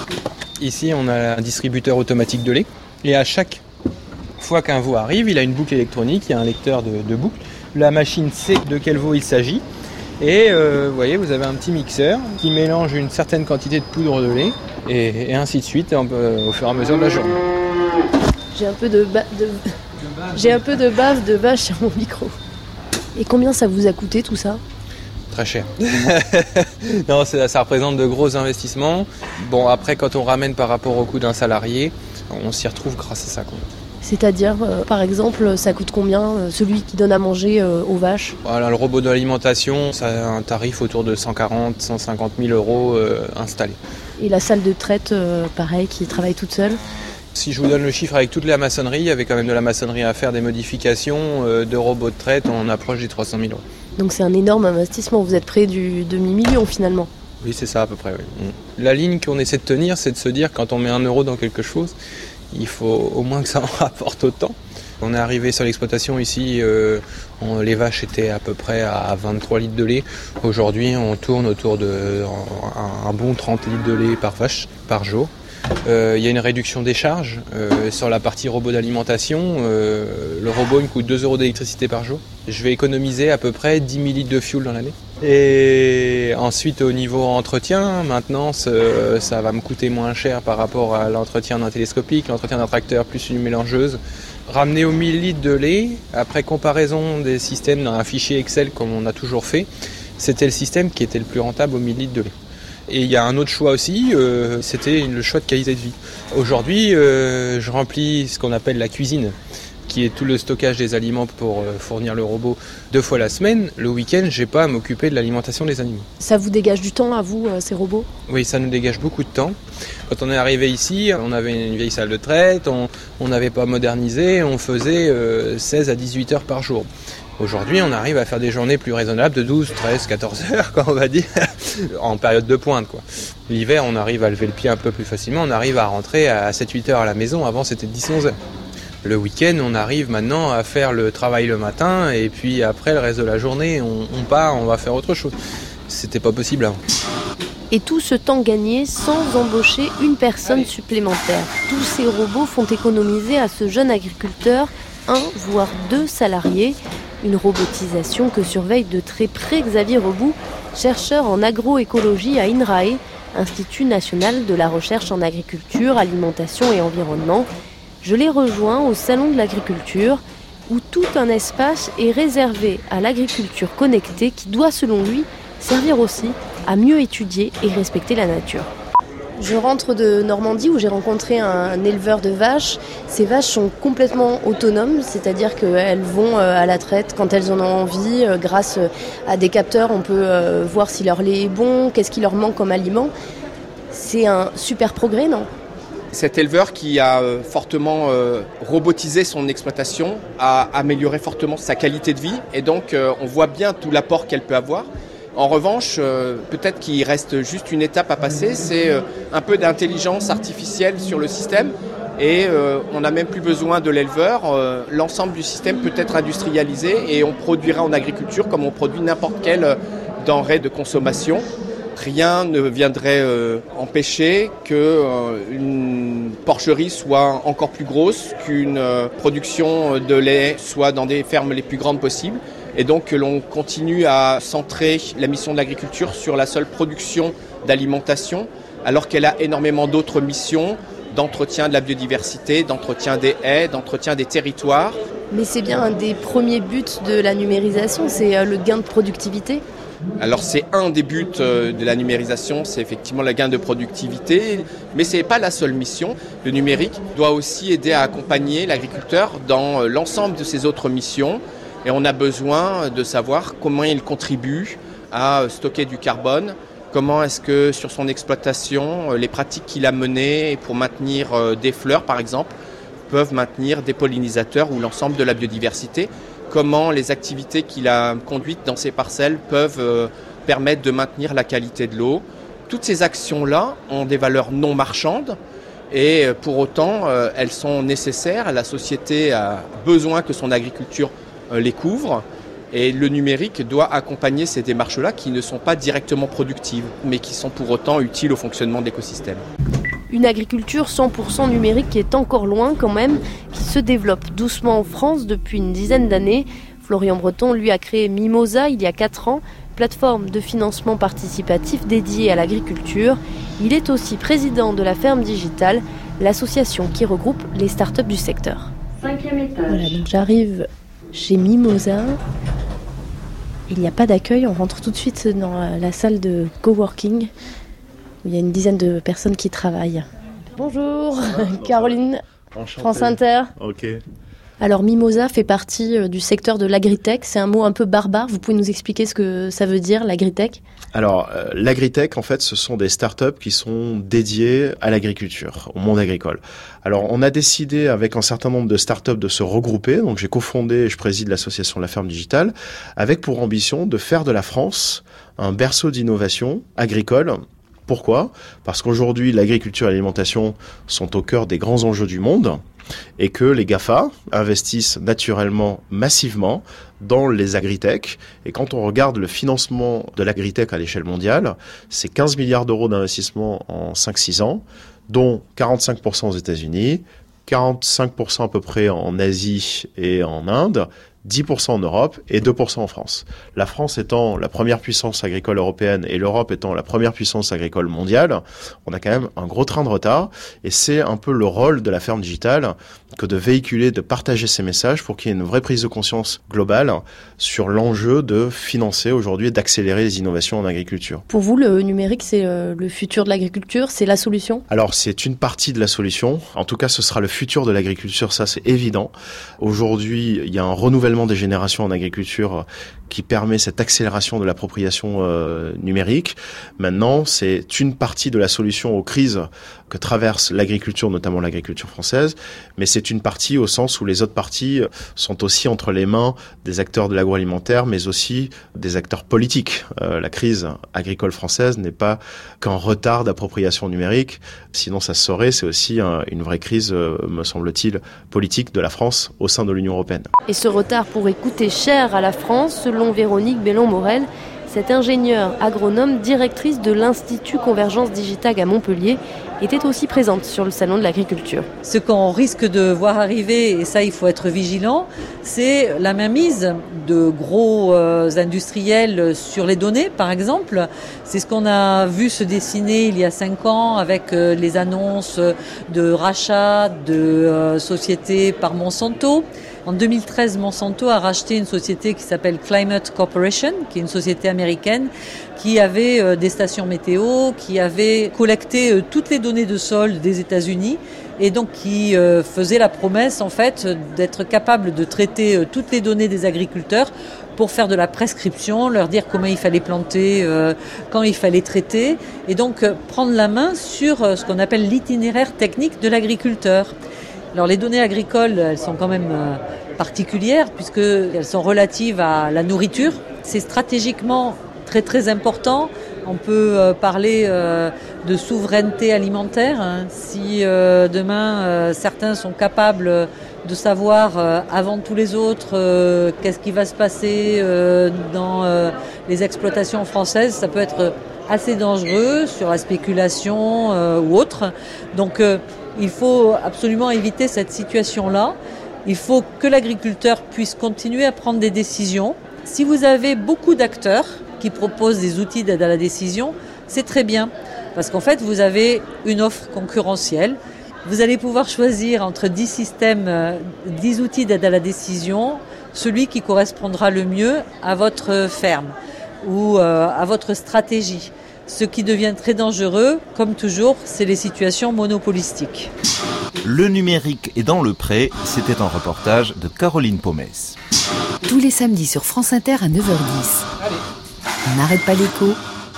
Ici, on a un distributeur automatique de lait. Et à chaque fois qu'un veau arrive, il a une boucle électronique, il y a un lecteur de, de boucle. La machine sait de quel veau il s'agit. Et euh, vous voyez, vous avez un petit mixeur qui mélange une certaine quantité de poudre de lait et, et ainsi de suite euh, au fur et à mesure de la journée. J'ai un peu de, ba- de... J'ai un peu de bave de vache sur mon micro. Et combien ça vous a coûté tout ça ? Très cher. Non, ça, ça représente de gros investissements. Bon, après, quand on ramène par rapport au coût d'un salarié, on s'y retrouve grâce à ça, quoi. C'est-à-dire, euh, par exemple, ça coûte combien euh, celui qui donne à manger euh, aux vaches ? Voilà, le robot de l'alimentation, ça a un tarif autour de cent quarante à cent cinquante mille euros euh, installé. Et la salle de traite, euh, pareil, qui travaille toute seule ? Si je vous donne le chiffre avec toute la maçonnerie, il y avait quand même de la maçonnerie à faire, des modifications euh, de robots de traite, on approche des trois cent mille euros. Donc c'est un énorme investissement, vous êtes près du demi-million finalement. Oui, c'est ça à peu près, oui. La ligne qu'on essaie de tenir, c'est de se dire quand on met un euro dans quelque chose, il faut au moins que ça en rapporte autant. On est arrivé sur l'exploitation ici, euh, on, les vaches étaient à peu près à vingt-trois litres de lait. Aujourd'hui, on tourne autour de un, un bon trente litres de lait par vache par jour. Il euh, y a une réduction des charges. Euh, sur la partie robot d'alimentation, euh, le robot il me coûte deux euros d'électricité par jour. Je vais économiser à peu près dix mille litres de fuel dans l'année. Et ensuite, au niveau entretien, maintenance, euh, ça va me coûter moins cher par rapport à l'entretien d'un télescopique, l'entretien d'un tracteur plus une mélangeuse. Ramener aux mille litres de lait, après comparaison des systèmes dans un fichier Excel comme on a toujours fait, c'était le système qui était le plus rentable aux mille litres de lait. Et il y a un autre choix aussi, euh, c'était le choix de qualité de vie. Aujourd'hui, euh, je remplis ce qu'on appelle la cuisine, qui est tout le stockage des aliments pour euh, fournir le robot deux fois la semaine. Le week-end, j'ai pas à m'occuper de l'alimentation des animaux. Ça vous dégage du temps à vous, euh, ces robots ? Oui, ça nous dégage beaucoup de temps. Quand on est arrivé ici, on avait une vieille salle de traite, on n'avait pas modernisé, on faisait euh, seize à dix-huit heures par jour. Aujourd'hui, on arrive à faire des journées plus raisonnables de douze, treize, quatorze heures, quoi, on va dire, en période de pointe, quoi. L'hiver, on arrive à lever le pied un peu plus facilement, on arrive à rentrer à sept huit heures à la maison, avant c'était dix onze heures. Le week-end, on arrive maintenant à faire le travail le matin, et puis après, le reste de la journée, on, on part, on va faire autre chose. C'était pas possible avant. Et tout ce temps gagné sans embaucher une personne supplémentaire. Tous ces robots font économiser à ce jeune agriculteur un, voire deux salariés. Une robotisation que surveille de très près Xavier Rebout, chercheur en agroécologie à INRAE, Institut national de la recherche en agriculture, alimentation et environnement. Je l'ai rejoint au Salon de l'agriculture, où tout un espace est réservé à l'agriculture connectée qui doit, selon lui, servir aussi à mieux étudier et respecter la nature. Je rentre de Normandie où j'ai rencontré un éleveur de vaches. Ces vaches sont complètement autonomes, c'est-à-dire qu'elles vont à la traite quand elles en ont envie. Grâce à des capteurs, on peut voir si leur lait est bon, qu'est-ce qui leur manque comme aliment. C'est un super progrès, non ? Cet éleveur qui a fortement robotisé son exploitation a amélioré fortement sa qualité de vie et donc on voit bien tout l'apport qu'elle peut avoir. En revanche, euh, peut-être qu'il reste juste une étape à passer, c'est euh, un peu d'intelligence artificielle sur le système et euh, on n'a même plus besoin de l'éleveur. Euh, l'ensemble du système peut être industrialisé et on produira en agriculture comme on produit n'importe quelle euh, denrée de consommation. Rien ne viendrait euh, empêcher qu'une euh, porcherie soit encore plus grosse, qu'une euh, production de lait soit dans des fermes les plus grandes possibles. Et donc que l'on continue à centrer la mission de l'agriculture sur la seule production d'alimentation, alors qu'elle a énormément d'autres missions d'entretien de la biodiversité, d'entretien des haies, d'entretien des territoires. Mais c'est bien un des premiers buts de la numérisation, c'est le gain de productivité. Alors c'est un des buts de la numérisation, c'est effectivement le gain de productivité, mais ce n'est pas la seule mission. Le numérique doit aussi aider à accompagner l'agriculteur dans l'ensemble de ses autres missions et on a besoin de savoir comment il contribue à stocker du carbone, comment est-ce que sur son exploitation, les pratiques qu'il a menées pour maintenir des fleurs par exemple, peuvent maintenir des pollinisateurs ou l'ensemble de la biodiversité. Comment les activités qu'il a conduites dans ces parcelles peuvent euh, permettre de maintenir la qualité de l'eau. Toutes ces actions-là ont des valeurs non marchandes et euh, pour autant, euh, elles sont nécessaires. La société a besoin que son agriculture euh, les couvre et le numérique doit accompagner ces démarches-là qui ne sont pas directement productives, mais qui sont pour autant utiles au fonctionnement de l'écosystème. Une agriculture cent pour cent numérique qui est encore loin quand même, qui se développe doucement en France depuis une dizaine d'années. Florian Breton, lui, a créé Mimosa il y a quatre ans, plateforme de financement participatif dédiée à l'agriculture. Il est aussi président de la Ferme Digitale, l'association qui regroupe les startups du secteur. Cinquième étage. Voilà, donc j'arrive chez Mimosa. Il n'y a pas d'accueil, on rentre tout de suite dans la salle de coworking. Il y a une dizaine de personnes qui travaillent. Bonjour, Caroline, Enchanté. France Inter. Ok. Alors Mimosa fait partie du secteur de l'agritech. C'est un mot un peu barbare. Vous pouvez nous expliquer ce que ça veut dire, l'agritech ? Alors, euh, l'agritech, en fait, ce sont des startups qui sont dédiées à l'agriculture, au monde agricole. Alors, on a décidé avec un certain nombre de startups de se regrouper. Donc, j'ai cofondé et je préside l'association La Ferme Digitale, avec pour ambition de faire de la France un berceau d'innovation agricole. Pourquoi ? Parce qu'aujourd'hui, l'agriculture et l'alimentation sont au cœur des grands enjeux du monde et que les GAFA investissent naturellement massivement dans les agritech. Et quand on regarde le financement de l'agritech à l'échelle mondiale, c'est quinze milliards d'euros d'investissement en cinq six ans, dont quarante-cinq pour cent aux États-Unis, quarante-cinq pour cent à peu près en Asie et en Inde, dix pour cent en Europe et deux pour cent en France. La France étant la première puissance agricole européenne et l'Europe étant la première puissance agricole mondiale, on a quand même un gros train de retard et c'est un peu le rôle de la Ferme Digitale que de véhiculer, de partager ces messages pour qu'il y ait une vraie prise de conscience globale sur l'enjeu de financer aujourd'hui et d'accélérer les innovations en agriculture. Pour vous, le numérique, c'est le futur de l'agriculture, c'est la solution ? Alors, c'est une partie de la solution. En tout cas, ce sera le futur de l'agriculture, ça c'est évident. Aujourd'hui, il y a un renouvellement des générations en agriculture qui permet cette accélération de l'appropriation euh, numérique. Maintenant, c'est une partie de la solution aux crises que traverse l'agriculture, notamment l'agriculture française, mais c'est une partie au sens où les autres parties sont aussi entre les mains des acteurs de l'agroalimentaire, mais aussi des acteurs politiques. Euh, la crise agricole française n'est pas qu'un retard d'appropriation numérique, sinon ça se saurait, c'est aussi un, une vraie crise, euh, me semble-t-il, politique de la France au sein de l'Union européenne. Et ce retard pourrait coûter cher à la France, selon Véronique Bellon-Morel, cette ingénieure agronome directrice de l'Institut Convergence Digitale à Montpellier, était aussi présente sur le salon de l'agriculture. Ce qu'on risque de voir arriver, et ça il faut être vigilant, c'est la mainmise de gros euh, industriels sur les données par exemple. C'est ce qu'on a vu se dessiner il y a cinq ans avec euh, les annonces de rachat de euh, sociétés par Monsanto. En deux mille treize, Monsanto a racheté une société qui s'appelle Climate Corporation, qui est une société américaine, qui avait euh, des stations météo, qui avait collecté euh, toutes les données de sol des États-Unis et donc qui euh, faisait la promesse en fait d'être capable de traiter euh, toutes les données des agriculteurs pour faire de la prescription, leur dire comment il fallait planter, euh, quand il fallait traiter et donc euh, prendre la main sur euh, ce qu'on appelle l'itinéraire technique de l'agriculteur. Alors les données agricoles, elles sont quand même euh, particulières puisqu'elles sont relatives à la nourriture. C'est stratégiquement très très important. On peut euh, parler euh, de souveraineté alimentaire. Hein. Si euh, demain euh, certains sont capables de savoir euh, avant tous les autres euh, qu'est-ce qui va se passer euh, dans euh, les exploitations françaises, ça peut être assez dangereux sur la spéculation euh, ou autre. Donc euh, il faut absolument éviter cette situation-là. Il faut que l'agriculteur puisse continuer à prendre des décisions. Si vous avez beaucoup d'acteurs qui proposent des outils d'aide à la décision, c'est très bien. Parce qu'en fait, vous avez une offre concurrentielle. Vous allez pouvoir choisir entre dix systèmes, dix outils d'aide à la décision, celui qui correspondra le mieux à votre ferme. ou euh, à votre stratégie. Ce qui devient très dangereux, comme toujours, c'est les situations monopolistiques. Le numérique est dans le pré, c'était un reportage de Caroline Pomès. Tous les samedis sur France Inter à neuf heures dix. Allez. On n'arrête pas l'écho.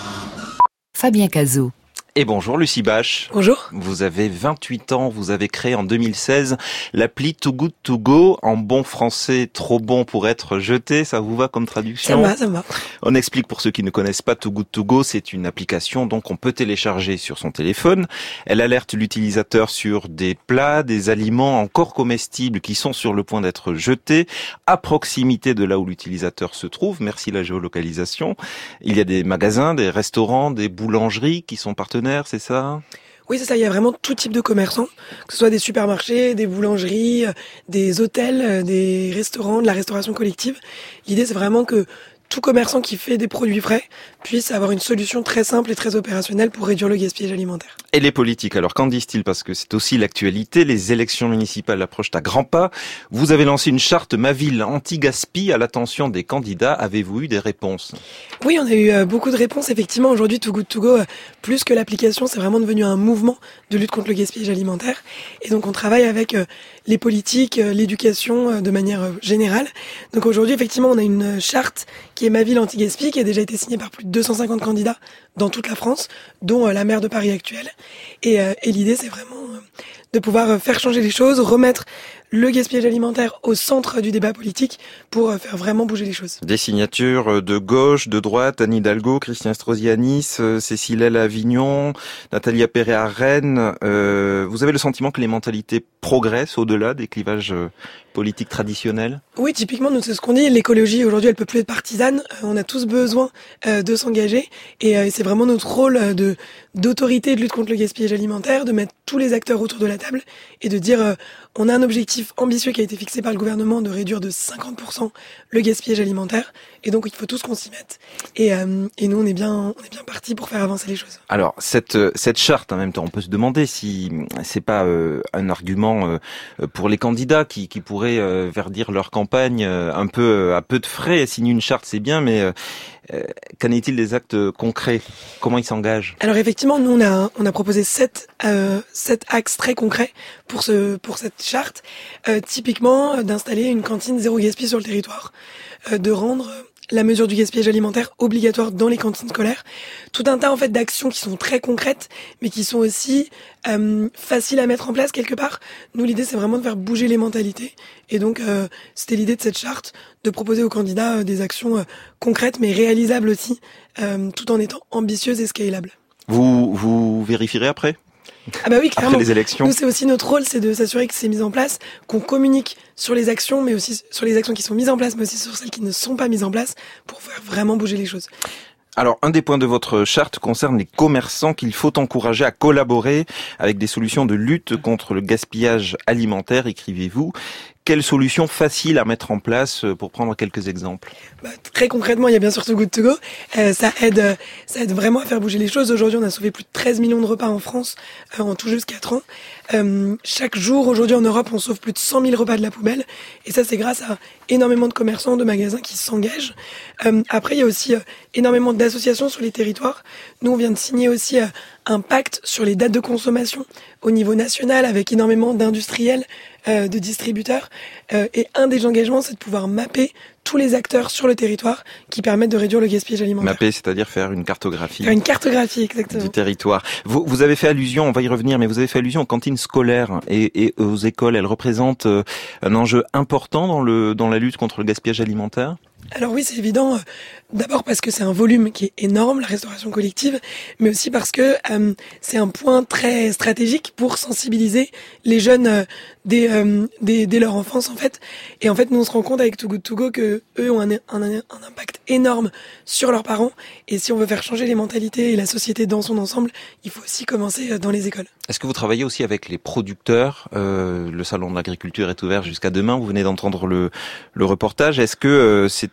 Fabien Cazot. Et bonjour Lucie Bache. Bonjour. Vous avez vingt-huit ans, vous avez créé en deux mille seize l'appli Too Good To Go, en bon français, trop bon pour être jeté, ça vous va comme traduction? Ça va, ça va. On explique pour ceux qui ne connaissent pas Too Good To Go, c'est une application donc on peut télécharger sur son téléphone. Elle alerte l'utilisateur sur des plats, des aliments encore comestibles qui sont sur le point d'être jetés, à proximité de là où l'utilisateur se trouve, merci la géolocalisation. Il y a des magasins, des restaurants, des boulangeries qui sont partenaires. C'est ça? Oui, c'est ça. Il y a vraiment tout type de commerçants, que ce soit des supermarchés, des boulangeries, des hôtels, des restaurants, de la restauration collective. L'idée, c'est vraiment que tout commerçant qui fait des produits frais puisse avoir une solution très simple et très opérationnelle pour réduire le gaspillage alimentaire. Et les politiques, alors qu'en disent-ils? Parce que c'est aussi l'actualité, les élections municipales approchent à grands pas. Vous avez lancé une charte Ma Ville anti-gaspi à l'attention des candidats. Avez-vous eu des réponses? Oui, on a eu beaucoup de réponses. Effectivement, aujourd'hui, Too Good To Go, plus que l'application, c'est vraiment devenu un mouvement de lutte contre le gaspillage alimentaire. Et donc, on travaille avec les politiques, l'éducation de manière générale. Donc aujourd'hui, effectivement, on a une charte qui est Ma Ville anti-gaspi, qui a déjà été signée par plus de deux cent cinquante candidats dans toute la France, dont la maire de Paris actuelle. Et, euh, et l'idée, c'est vraiment euh, de pouvoir faire changer les choses, remettre le gaspillage alimentaire au centre du débat politique pour euh, faire vraiment bouger les choses. Des signatures de gauche, de droite, Anne Hidalgo, Christian Estrosi à Nice, euh, Cécile L à Avignon, Nathalie Appéré à Rennes. Euh, vous avez le sentiment que les mentalités progressent au-delà des clivages euh, politiques traditionnels? Oui, typiquement, nous, c'est ce qu'on dit. L'écologie, aujourd'hui, elle peut plus être partisane. Euh, on a tous besoin euh, de s'engager. Et euh, c'est vraiment notre rôle euh, de d'autorité de lutte contre le gaspillage alimentaire, de mettre tous les acteurs autour de la table et de dire euh, on a un objectif ambitieux qui a été fixé par le gouvernement de réduire de cinquante pour cent le gaspillage alimentaire. Et donc, il faut tous qu'on s'y mette. Et, euh, et nous, on est bien, on est bien partis pour faire avancer les choses. Alors, cette, cette charte, en même temps, on peut se demander si c'est pas euh, un argument euh, pour les candidats qui, qui pourraient euh, verdir leur campagne euh, un peu euh, à peu de frais. Signer une charte, c'est bien, mais euh, euh, qu'en est-il des actes concrets? Comment ils s'engagent? Alors, effectivement, nous, on a, on a proposé sept, euh, sept axes très concrets pour ce, pour cette charte. Euh, typiquement, euh, d'installer une cantine zéro gaspillage sur le territoire, euh, de rendre la mesure du gaspillage alimentaire obligatoire dans les cantines scolaires. Tout un tas en fait d'actions qui sont très concrètes, mais qui sont aussi euh, faciles à mettre en place quelque part. Nous, l'idée, c'est vraiment de faire bouger les mentalités. Et donc, euh, c'était l'idée de cette charte, de proposer aux candidats euh, des actions euh, concrètes, mais réalisables aussi, euh, tout en étant ambitieuses et scalables. Vous, vous vérifierez après? Ah bah oui, clairement. Après les élections. Nous, c'est aussi notre rôle, c'est de s'assurer que c'est mis en place, qu'on communique sur les actions, mais aussi sur les actions qui sont mises en place, mais aussi sur celles qui ne sont pas mises en place, pour faire vraiment bouger les choses. Alors, un des points de votre charte concerne les commerçants qu'il faut encourager à collaborer avec des solutions de lutte contre le gaspillage alimentaire, écrivez-vous. Quelles solutions faciles à mettre en place pour prendre quelques exemples? Bah, très concrètement, il y a bien sûr Too Good To Go. Euh, ça aide, euh, ça aide vraiment à faire bouger les choses. Aujourd'hui, on a sauvé plus de treize millions de repas en France euh, en tout juste quatre ans. Euh, chaque jour, aujourd'hui en Europe, on sauve plus de cent mille repas de la poubelle. Et ça, c'est grâce à énormément de commerçants, de magasins qui s'engagent. Euh, après, il y a aussi euh, énormément d'associations sur les territoires. Nous, on vient de signer aussi euh, un pacte sur les dates de consommation au niveau national avec énormément d'industriels, euh, de distributeurs. Euh, et un des engagements, c'est de pouvoir mapper tous les acteurs sur le territoire qui permettent de réduire le gaspillage alimentaire. Mapper, c'est-à-dire faire une cartographie. Faire une cartographie, exactement. Du territoire. Vous, vous avez fait allusion, on va y revenir, mais vous avez fait allusion aux cantines scolaires et, et aux écoles. Elles représentent un enjeu important dans le dans la lutte contre le gaspillage alimentaire? Alors oui, c'est évident. D'abord parce que c'est un volume qui est énorme, la restauration collective, mais aussi parce que euh, c'est un point très stratégique pour sensibiliser les jeunes euh, dès, euh, dès, dès leur enfance en fait. Et en fait, nous on se rend compte avec Too Good To Go que eux ont un, un, un impact énorme sur leurs parents. Et si on veut faire changer les mentalités et la société dans son ensemble, il faut aussi commencer dans les écoles. Est-ce que vous travaillez aussi avec les producteurs? euh, Le salon de l'agriculture est ouvert jusqu'à demain. Vous venez d'entendre le, le reportage. Est-ce que euh, c'est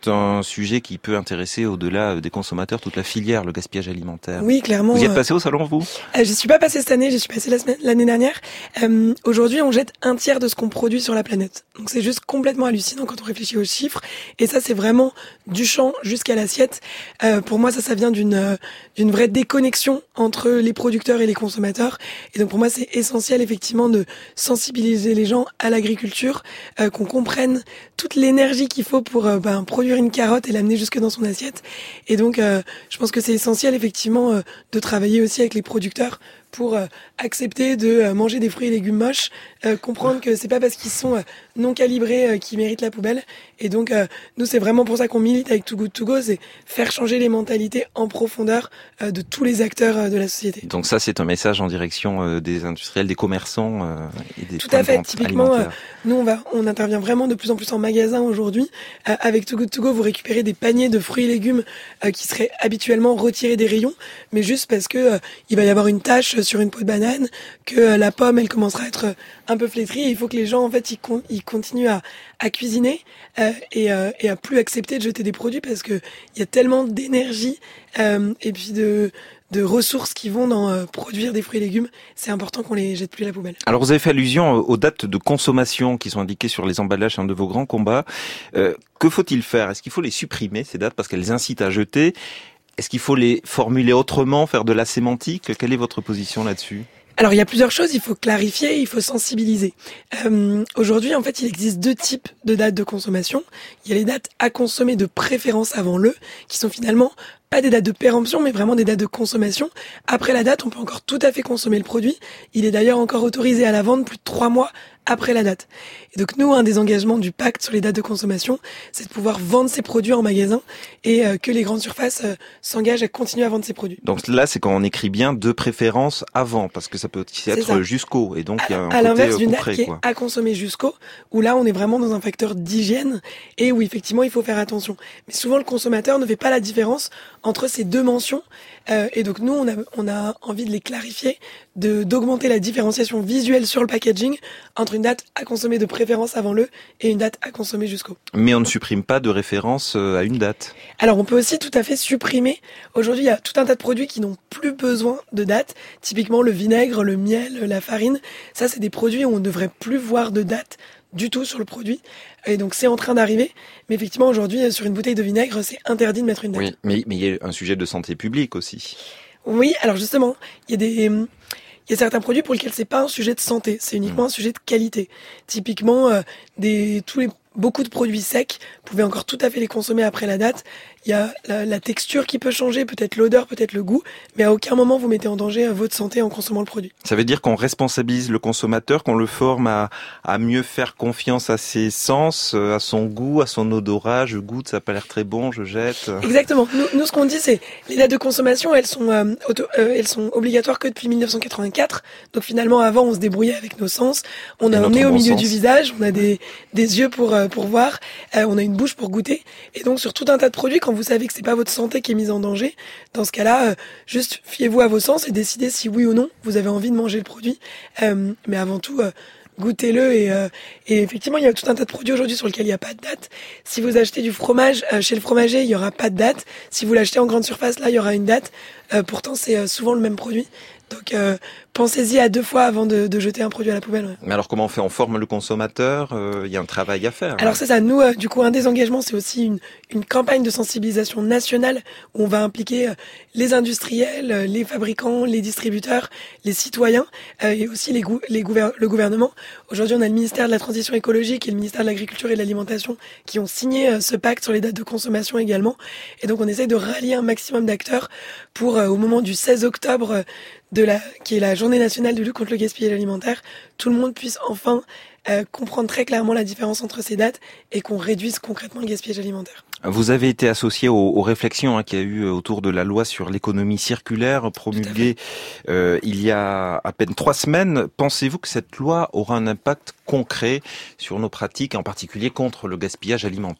c'est un sujet qui peut intéresser au-delà des consommateurs toute la filière, le gaspillage alimentaire. Oui, clairement. Vous y êtes passé au salon, vous ? euh, J'y suis pas passé cette année, j'y suis passé la semaine, l'année dernière. Euh, aujourd'hui, on jette un tiers de ce qu'on produit sur la planète. Donc c'est juste complètement hallucinant quand on réfléchit aux chiffres. Et ça, c'est vraiment du champ jusqu'à l'assiette. Euh, pour moi, ça, ça vient d'une euh, d'une vraie déconnexion entre les producteurs et les consommateurs. Et donc pour moi, c'est essentiel effectivement de sensibiliser les gens à l'agriculture, euh, qu'on comprenne toute l'énergie qu'il faut pour euh, ben, produire une carotte et l'amener jusque dans son assiette. Et donc, euh, je pense que c'est essentiel effectivement euh, de travailler aussi avec les producteurs pour euh, accepter de euh, manger des fruits et légumes moches, euh, comprendre que c'est pas parce qu'ils sont euh, non calibrés euh, qu'ils méritent la poubelle. Et donc, euh, nous, c'est vraiment pour ça qu'on milite avec Too Good To Go, c'est faire changer les mentalités en profondeur euh, de tous les acteurs euh, de la société. Donc ça, c'est un message en direction euh, des industriels, des commerçants euh, et des Tout à fait. Typiquement, euh, alimentaires. nous, on va, on intervient vraiment de plus en plus en magasin aujourd'hui. Euh, avec Too Good To Go, vous récupérez des paniers de fruits et légumes euh, qui seraient habituellement retirés des rayons, mais juste parce que euh, il va y avoir une tache sur une peau de banane, que euh, la pomme, elle commencera à être euh, un peu flétrie. Et il faut que les gens, en fait, ils, con- ils continuent à, à cuisiner euh, et, euh, et à plus accepter de jeter des produits parce que il y a tellement d'énergie euh, et puis de de ressources qui vont dans euh, produire des fruits et légumes, c'est important qu'on les jette plus à la poubelle. Alors vous avez fait allusion aux dates de consommation qui sont indiquées sur les emballages, c'est un de vos grands combats. Euh, que faut-il faire ? Est-ce qu'il faut les supprimer, ces dates, parce qu'elles incitent à jeter ? Est-ce qu'il faut les formuler autrement, faire de la sémantique ? Quelle est votre position là-dessus ? Alors il y a plusieurs choses, il faut clarifier, il faut sensibiliser. Euh, aujourd'hui, en fait, il existe deux types de dates de consommation. Il y a les dates à consommer de préférence avant le, qui sont finalement pas des dates de péremption, mais vraiment des dates de consommation. Après la date, on peut encore tout à fait consommer le produit. Il est d'ailleurs encore autorisé à la vente plus de trois mois après la date. Et donc nous, un des engagements du pacte sur les dates de consommation, c'est de pouvoir vendre ces produits en magasin et euh, que les grandes surfaces euh, s'engagent à continuer à vendre ces produits. Donc là, c'est quand on écrit bien de préférence avant, parce que ça peut aussi être ça. jusqu'au, et donc il y a un à côté l'inverse d'une date concret, qui est quoi. à consommer jusqu'au, où là on est vraiment dans un facteur d'hygiène et où effectivement il faut faire attention. Mais souvent le consommateur ne fait pas la différence entre ces deux mentions euh, et donc nous on a on a envie de les clarifier, de d'augmenter la différenciation visuelle sur le packaging entre une date à consommer de préférence avant le et une date à consommer jusqu'au. Mais on ne supprime pas de référence à une date. Alors on peut aussi tout à fait supprimer. Aujourd'hui il y a tout un tas de produits qui n'ont plus besoin de date. Typiquement le vinaigre, le miel, la farine. Ça c'est des produits où on ne devrait plus voir de date du tout sur le produit. Et donc c'est en train d'arriver. Mais effectivement aujourd'hui sur une bouteille de vinaigre c'est interdit de mettre une date. Oui, mais mais il y a un sujet de santé publique aussi. Oui, alors justement, il y a des il y a certains produits pour lesquels c'est pas un sujet de santé, c'est uniquement un sujet de qualité. Typiquement euh, des tous les beaucoup de produits secs, vous pouvez encore tout à fait les consommer après la date. Il y a la, la texture qui peut changer, peut-être l'odeur, peut-être le goût, mais à aucun moment vous mettez en danger votre santé en consommant le produit. Ça veut dire qu'on responsabilise le consommateur, qu'on le forme à, à mieux faire confiance à ses sens, à son goût, à son odorat. Je goûte, ça n'a pas l'air très bon, je jette. Exactement. Nous, nous ce qu'on dit, c'est les dates de consommation, elles sont, euh, auto, euh, elles sont obligatoires que depuis dix-neuf cent quatre-vingt-quatre. Donc finalement, avant, on se débrouillait avec nos sens. On a un nez au milieu du visage, on a des, des yeux pour, euh, pour voir, euh, on a une bouche pour goûter. Et donc sur tout un tas de produits, quand vous savez que c'est pas votre santé qui est mise en danger, dans ce cas-là, euh, juste fiez-vous à vos sens et décidez si oui ou non vous avez envie de manger le produit. Euh, mais avant tout, euh, goûtez-le et, euh, et effectivement il y a tout un tas de produits aujourd'hui sur lesquels il n'y a pas de date. Si vous achetez du fromage euh, chez le fromager, il n'y aura pas de date. Si vous l'achetez en grande surface, là il y aura une date. Euh, pourtant c'est euh, souvent le même produit. Donc euh, pensez-y à deux fois avant de, de jeter un produit à la poubelle. Ouais. Mais alors comment on fait ? On forme le consommateur ? Il euh, y a un travail à faire. Alors c'est ça, nous euh, du coup un des engagements c'est aussi une, une campagne de sensibilisation nationale où on va impliquer euh, les industriels, euh, les fabricants, les distributeurs, les citoyens euh, et aussi les, gou- les gouver- le gouvernement. Aujourd'hui on a le ministère de la Transition écologique et le ministère de l'Agriculture et de l'Alimentation qui ont signé euh, ce pacte sur les dates de consommation également. Et donc on essaye de rallier un maximum d'acteurs pour euh, au moment du seize octobre euh, de la, qui est la journée nationale de lutte contre le gaspillage alimentaire, tout le monde puisse enfin euh, comprendre très clairement la différence entre ces dates et qu'on réduise concrètement le gaspillage alimentaire. Vous avez été associé aux, aux réflexions hein, qu'il y a eu autour de la loi sur l'économie circulaire promulguée euh, il y a à peine trois semaines. Pensez-vous que cette loi aura un impact concret sur nos pratiques, en particulier contre le gaspillage alimentaire ?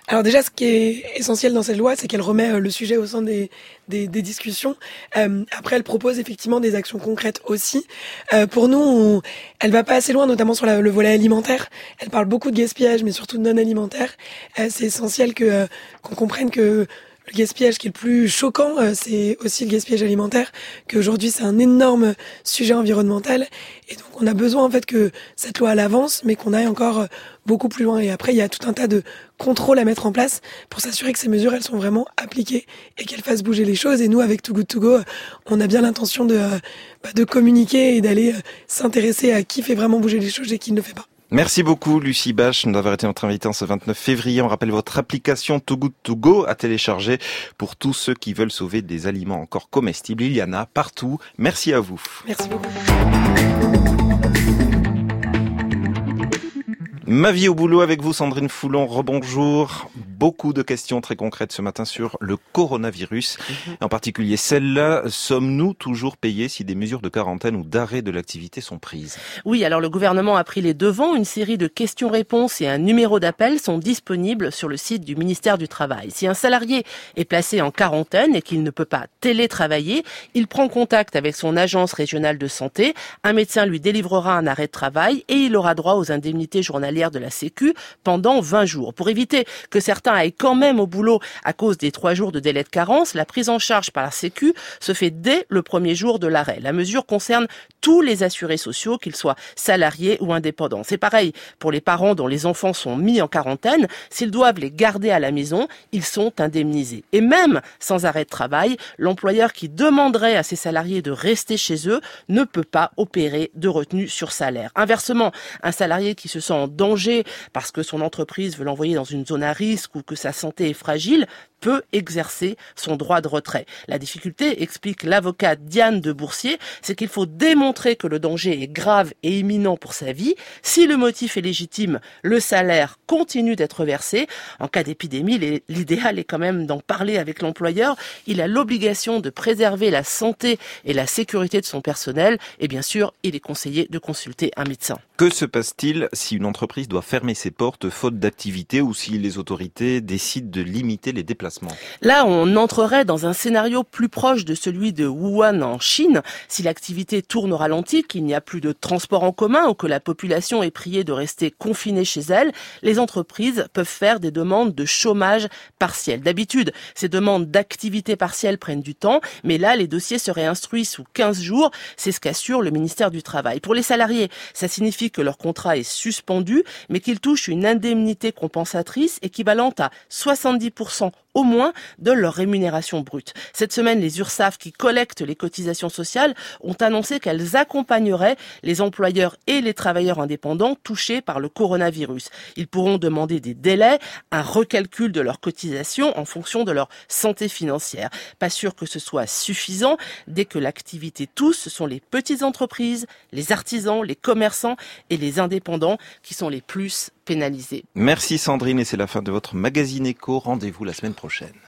Alors déjà, ce qui est essentiel dans cette loi, c'est qu'elle remet le sujet au centre des, des, des discussions. Euh, après, elle propose effectivement des actions concrètes aussi. Euh, pour nous, on, elle va pas assez loin, notamment sur la, le volet alimentaire. Elle parle beaucoup de gaspillage, mais surtout de non alimentaire. Euh, c'est essentiel que euh, qu'on comprenne que le gaspillage qui est le plus choquant, euh, c'est aussi le gaspillage alimentaire, qu'aujourd'hui c'est un énorme sujet environnemental, et donc on a besoin en fait que cette loi elle avance, mais qu'on aille encore beaucoup plus loin. Et après il y a tout un tas de contrôles à mettre en place pour s'assurer que ces mesures elles sont vraiment appliquées et qu'elles fassent bouger les choses. Et nous avec Too Good To Go, on a bien l'intention de bah, de communiquer et d'aller s'intéresser à qui fait vraiment bouger les choses et qui ne le fait pas. Merci beaucoup Lucie Bache d'avoir été notre invitée en ce vingt-neuf février. On rappelle votre application Too Good To Go à télécharger pour tous ceux qui veulent sauver des aliments encore comestibles. Il y en a partout. Merci à vous. Merci beaucoup. Ma vie au boulot avec vous, Sandrine Foulon, rebonjour. Beaucoup de questions très concrètes ce matin sur le coronavirus. Mmh. En particulier celle-là, sommes-nous toujours payés si des mesures de quarantaine ou d'arrêt de l'activité sont prises? Oui, alors le gouvernement a pris les devants. Une série de questions-réponses et un numéro d'appel sont disponibles sur le site du ministère du Travail. Si un salarié est placé en quarantaine et qu'il ne peut pas télétravailler, il prend contact avec son agence régionale de santé. Un médecin lui délivrera un arrêt de travail et il aura droit aux indemnités journalières de la Sécu pendant vingt jours. Pour éviter que certains aillent quand même au boulot à cause des trois jours de délai de carence, la prise en charge par la Sécu se fait dès le premier jour de l'arrêt. La mesure concerne tous les assurés sociaux, qu'ils soient salariés ou indépendants. C'est pareil pour les parents dont les enfants sont mis en quarantaine. S'ils doivent les garder à la maison, ils sont indemnisés. Et même sans arrêt de travail, l'employeur qui demanderait à ses salariés de rester chez eux ne peut pas opérer de retenue sur salaire. Inversement, un salarié qui se sent en danger parce que son entreprise veut l'envoyer dans une zone à risque ou que sa santé est fragile peut exercer son droit de retrait. La difficulté, explique l'avocate Diane de Boursier, c'est qu'il faut démontrer que le danger est grave et imminent pour sa vie. Si le motif est légitime, le salaire continue d'être versé. En cas d'épidémie, l'idéal est quand même d'en parler avec l'employeur. Il a l'obligation de préserver la santé et la sécurité de son personnel et bien sûr, il est conseillé de consulter un médecin. Que se passe-t-il si une entreprise doit fermer ses portes faute d'activité ou si les autorités décident de limiter les déplacements? Là, on entrerait dans un scénario plus proche de celui de Wuhan en Chine. Si l'activité tourne au ralenti, qu'il n'y a plus de transport en commun ou que la population est priée de rester confinée chez elle, les entreprises peuvent faire des demandes de chômage partiel. D'habitude, ces demandes d'activité partielle prennent du temps, mais là, les dossiers seraient instruits sous quinze jours. C'est ce qu'assure le ministère du Travail. Pour les salariés, ça signifie que leur contrat est suspendu, mais qu'ils touchent une indemnité compensatrice équivalente à soixante-dix pour cent au moins de leur rémunération brute. Cette semaine, les URSSAF qui collectent les cotisations sociales ont annoncé qu'elles accompagneraient les employeurs et les travailleurs indépendants touchés par le coronavirus. Ils pourront demander des délais, un recalcul de leurs cotisations en fonction de leur santé financière. Pas sûr que ce soit suffisant. Dès que l'activité touche, ce sont les petites entreprises, les artisans, les commerçants et les indépendants qui sont les plus pénalisés. Merci Sandrine et c'est la fin de votre magazine Éco. Rendez-vous la semaine prochaine.